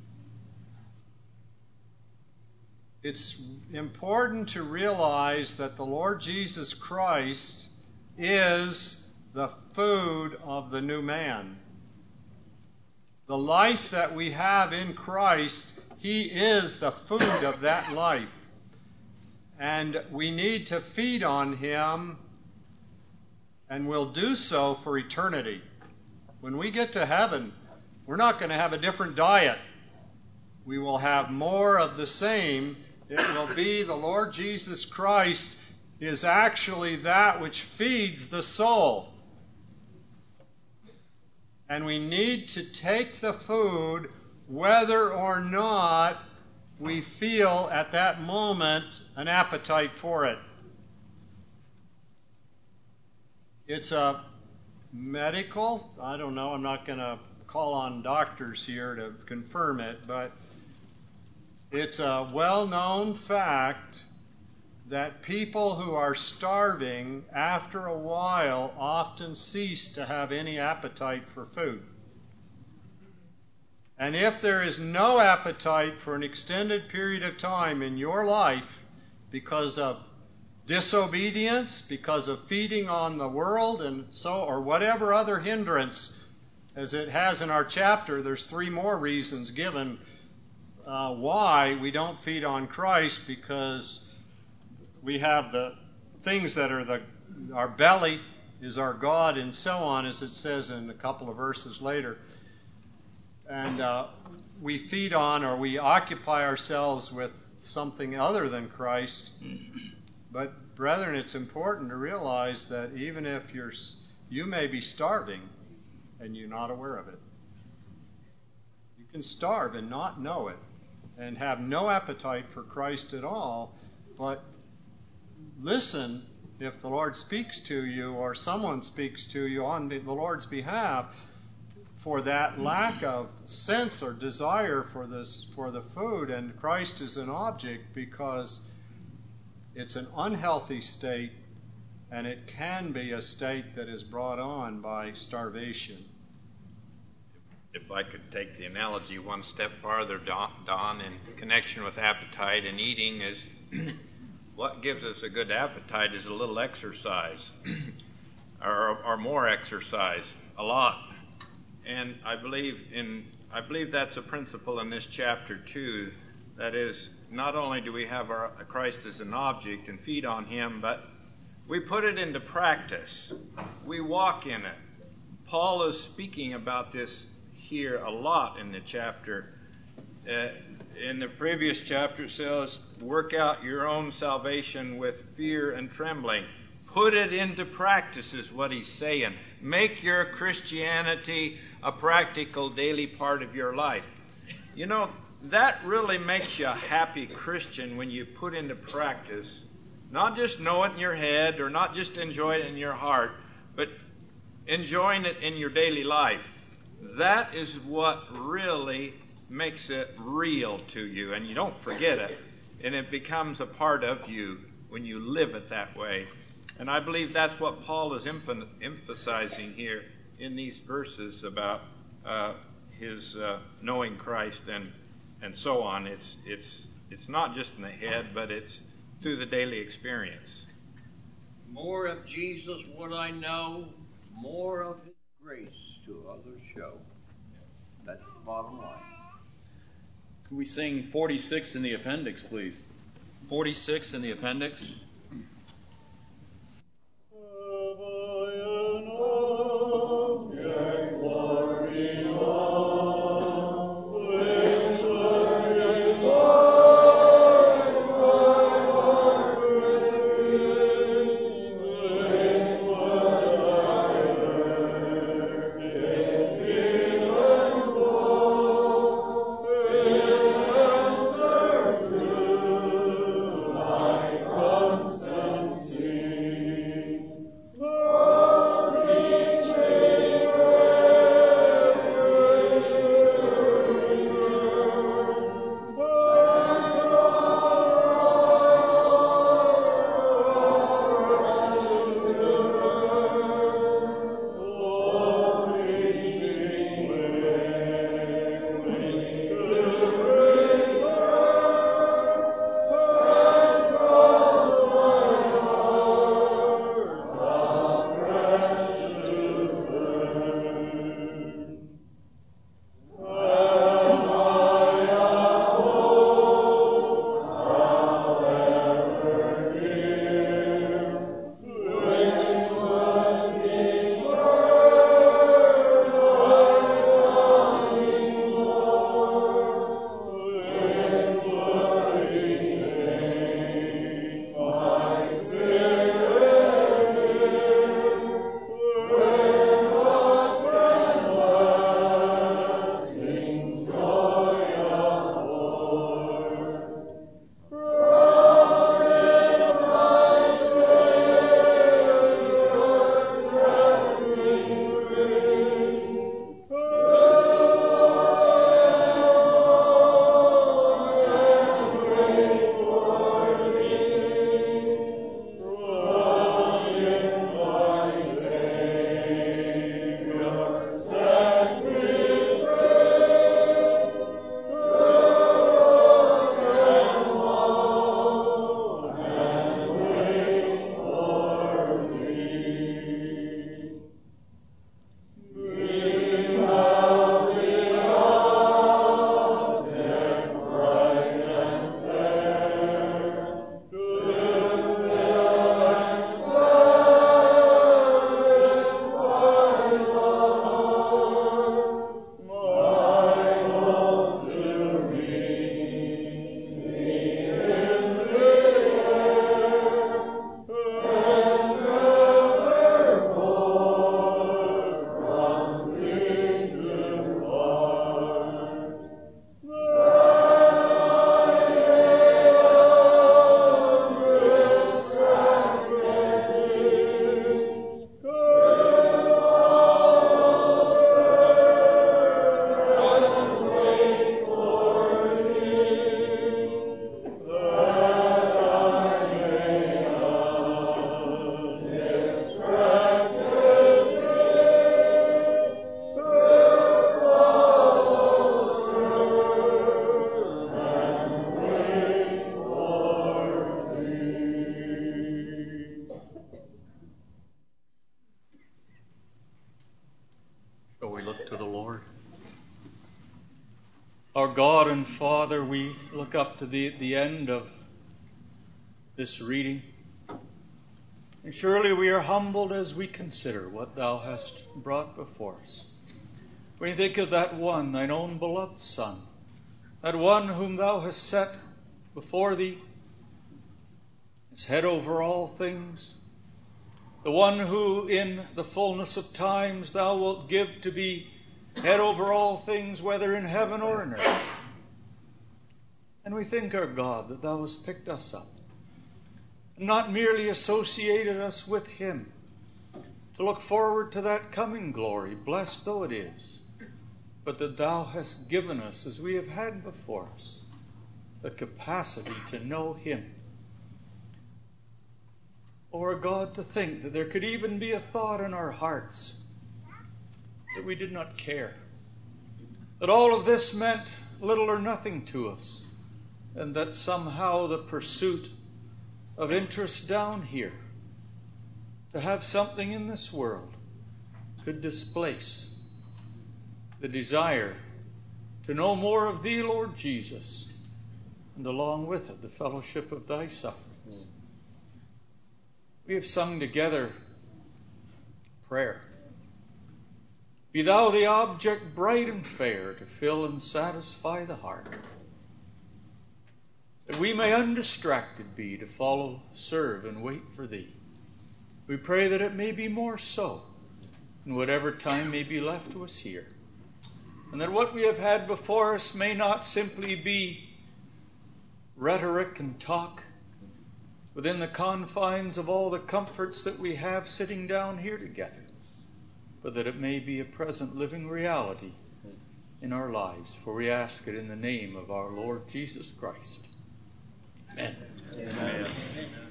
It's important to realize that the Lord Jesus Christ is the food of the new man. The life that we have in Christ, he is the food of that life. And we need to feed on him, and we'll do so for eternity. When we get to heaven, we're not going to have a different diet. We will have more of the same. It will be the Lord Jesus Christ is actually that which feeds the soul. And we need to take the food whether or not we feel at that moment an appetite for it. It's a medical, I don't know, I'm not going to call on doctors here to confirm it, but it's a well-known fact that people who are starving, after a while, often cease to have any appetite for food. And if there is no appetite for an extended period of time in your life because of disobedience, because of feeding on the world, and so, or whatever other hindrance, as it has in our chapter, there's 3 more reasons given why we don't feed on Christ, because we have the things that are our belly is our God, and so on, as it says in a couple of verses later. And we feed on, or we occupy ourselves with something other than Christ. But brethren, it's important to realize that even if you may be starving and you're not aware of it. You can starve and not know it, and have no appetite for Christ at all, but listen if the Lord speaks to you, or someone speaks to you on the Lord's behalf, for that lack of sense or desire for the food, and Christ is an object, because it's an unhealthy state, and it can be a state that is brought on by starvation. If I could take the analogy one step farther, Don, in connection with appetite and eating, is what gives us a good appetite is a little exercise, or more exercise, a lot. And I believe that's a principle in this chapter too. That is, not only do we have Christ as an object and feed on Him, but we put it into practice. We walk in it. Paul is speaking about this here a lot in the chapter. In the previous chapter it says, work out your own salvation with fear and trembling. Put it into practice is what he's saying. Make your Christianity a practical daily part of your life. You know, that really makes you a happy Christian when you put into practice, not just know it in your head or not just enjoy it in your heart, but enjoying it in your daily life. That is what really makes it real to you, and you don't forget it, and it becomes a part of you when you live it that way. And I believe that's what Paul is emphasizing here in these verses about his knowing Christ and so on. It's not just in the head, but it's through the daily experience. More of Jesus would I know, more of His grace to others show. That's the bottom line. Can we sing 46 in the appendix, please? 46 in the appendix. God and Father, we look up to the end of this reading. And surely we are humbled as we consider what Thou hast brought before us. When you think of that one, Thine own beloved Son, that one whom Thou hast set before Thee as head over all things, the one who in the fullness of times Thou wilt give to be head over all things, whether in heaven or in earth. And we think, our God, that Thou hast picked us up, and not merely associated us with Him, to look forward to that coming glory, blessed though it is, but that Thou hast given us, as we have had before us, the capacity to know Him. Or, God, to think that there could even be a thought in our hearts that we did not care, that all of this meant little or nothing to us, and that somehow the pursuit of interest down here, to have something in this world, could displace the desire to know more of Thee, Lord Jesus, and along with it the fellowship of Thy sufferings. We have sung together prayer. Be Thou the object bright and fair to fill and satisfy the heart, that we may undistracted be to follow, serve, and wait for Thee. We pray that it may be more so in whatever time may be left to us here, and that what we have had before us may not simply be rhetoric and talk within the confines of all the comforts that we have sitting down here together, but that it may be a present living reality in our lives. For we ask it in the name of our Lord Jesus Christ. Amen. Amen.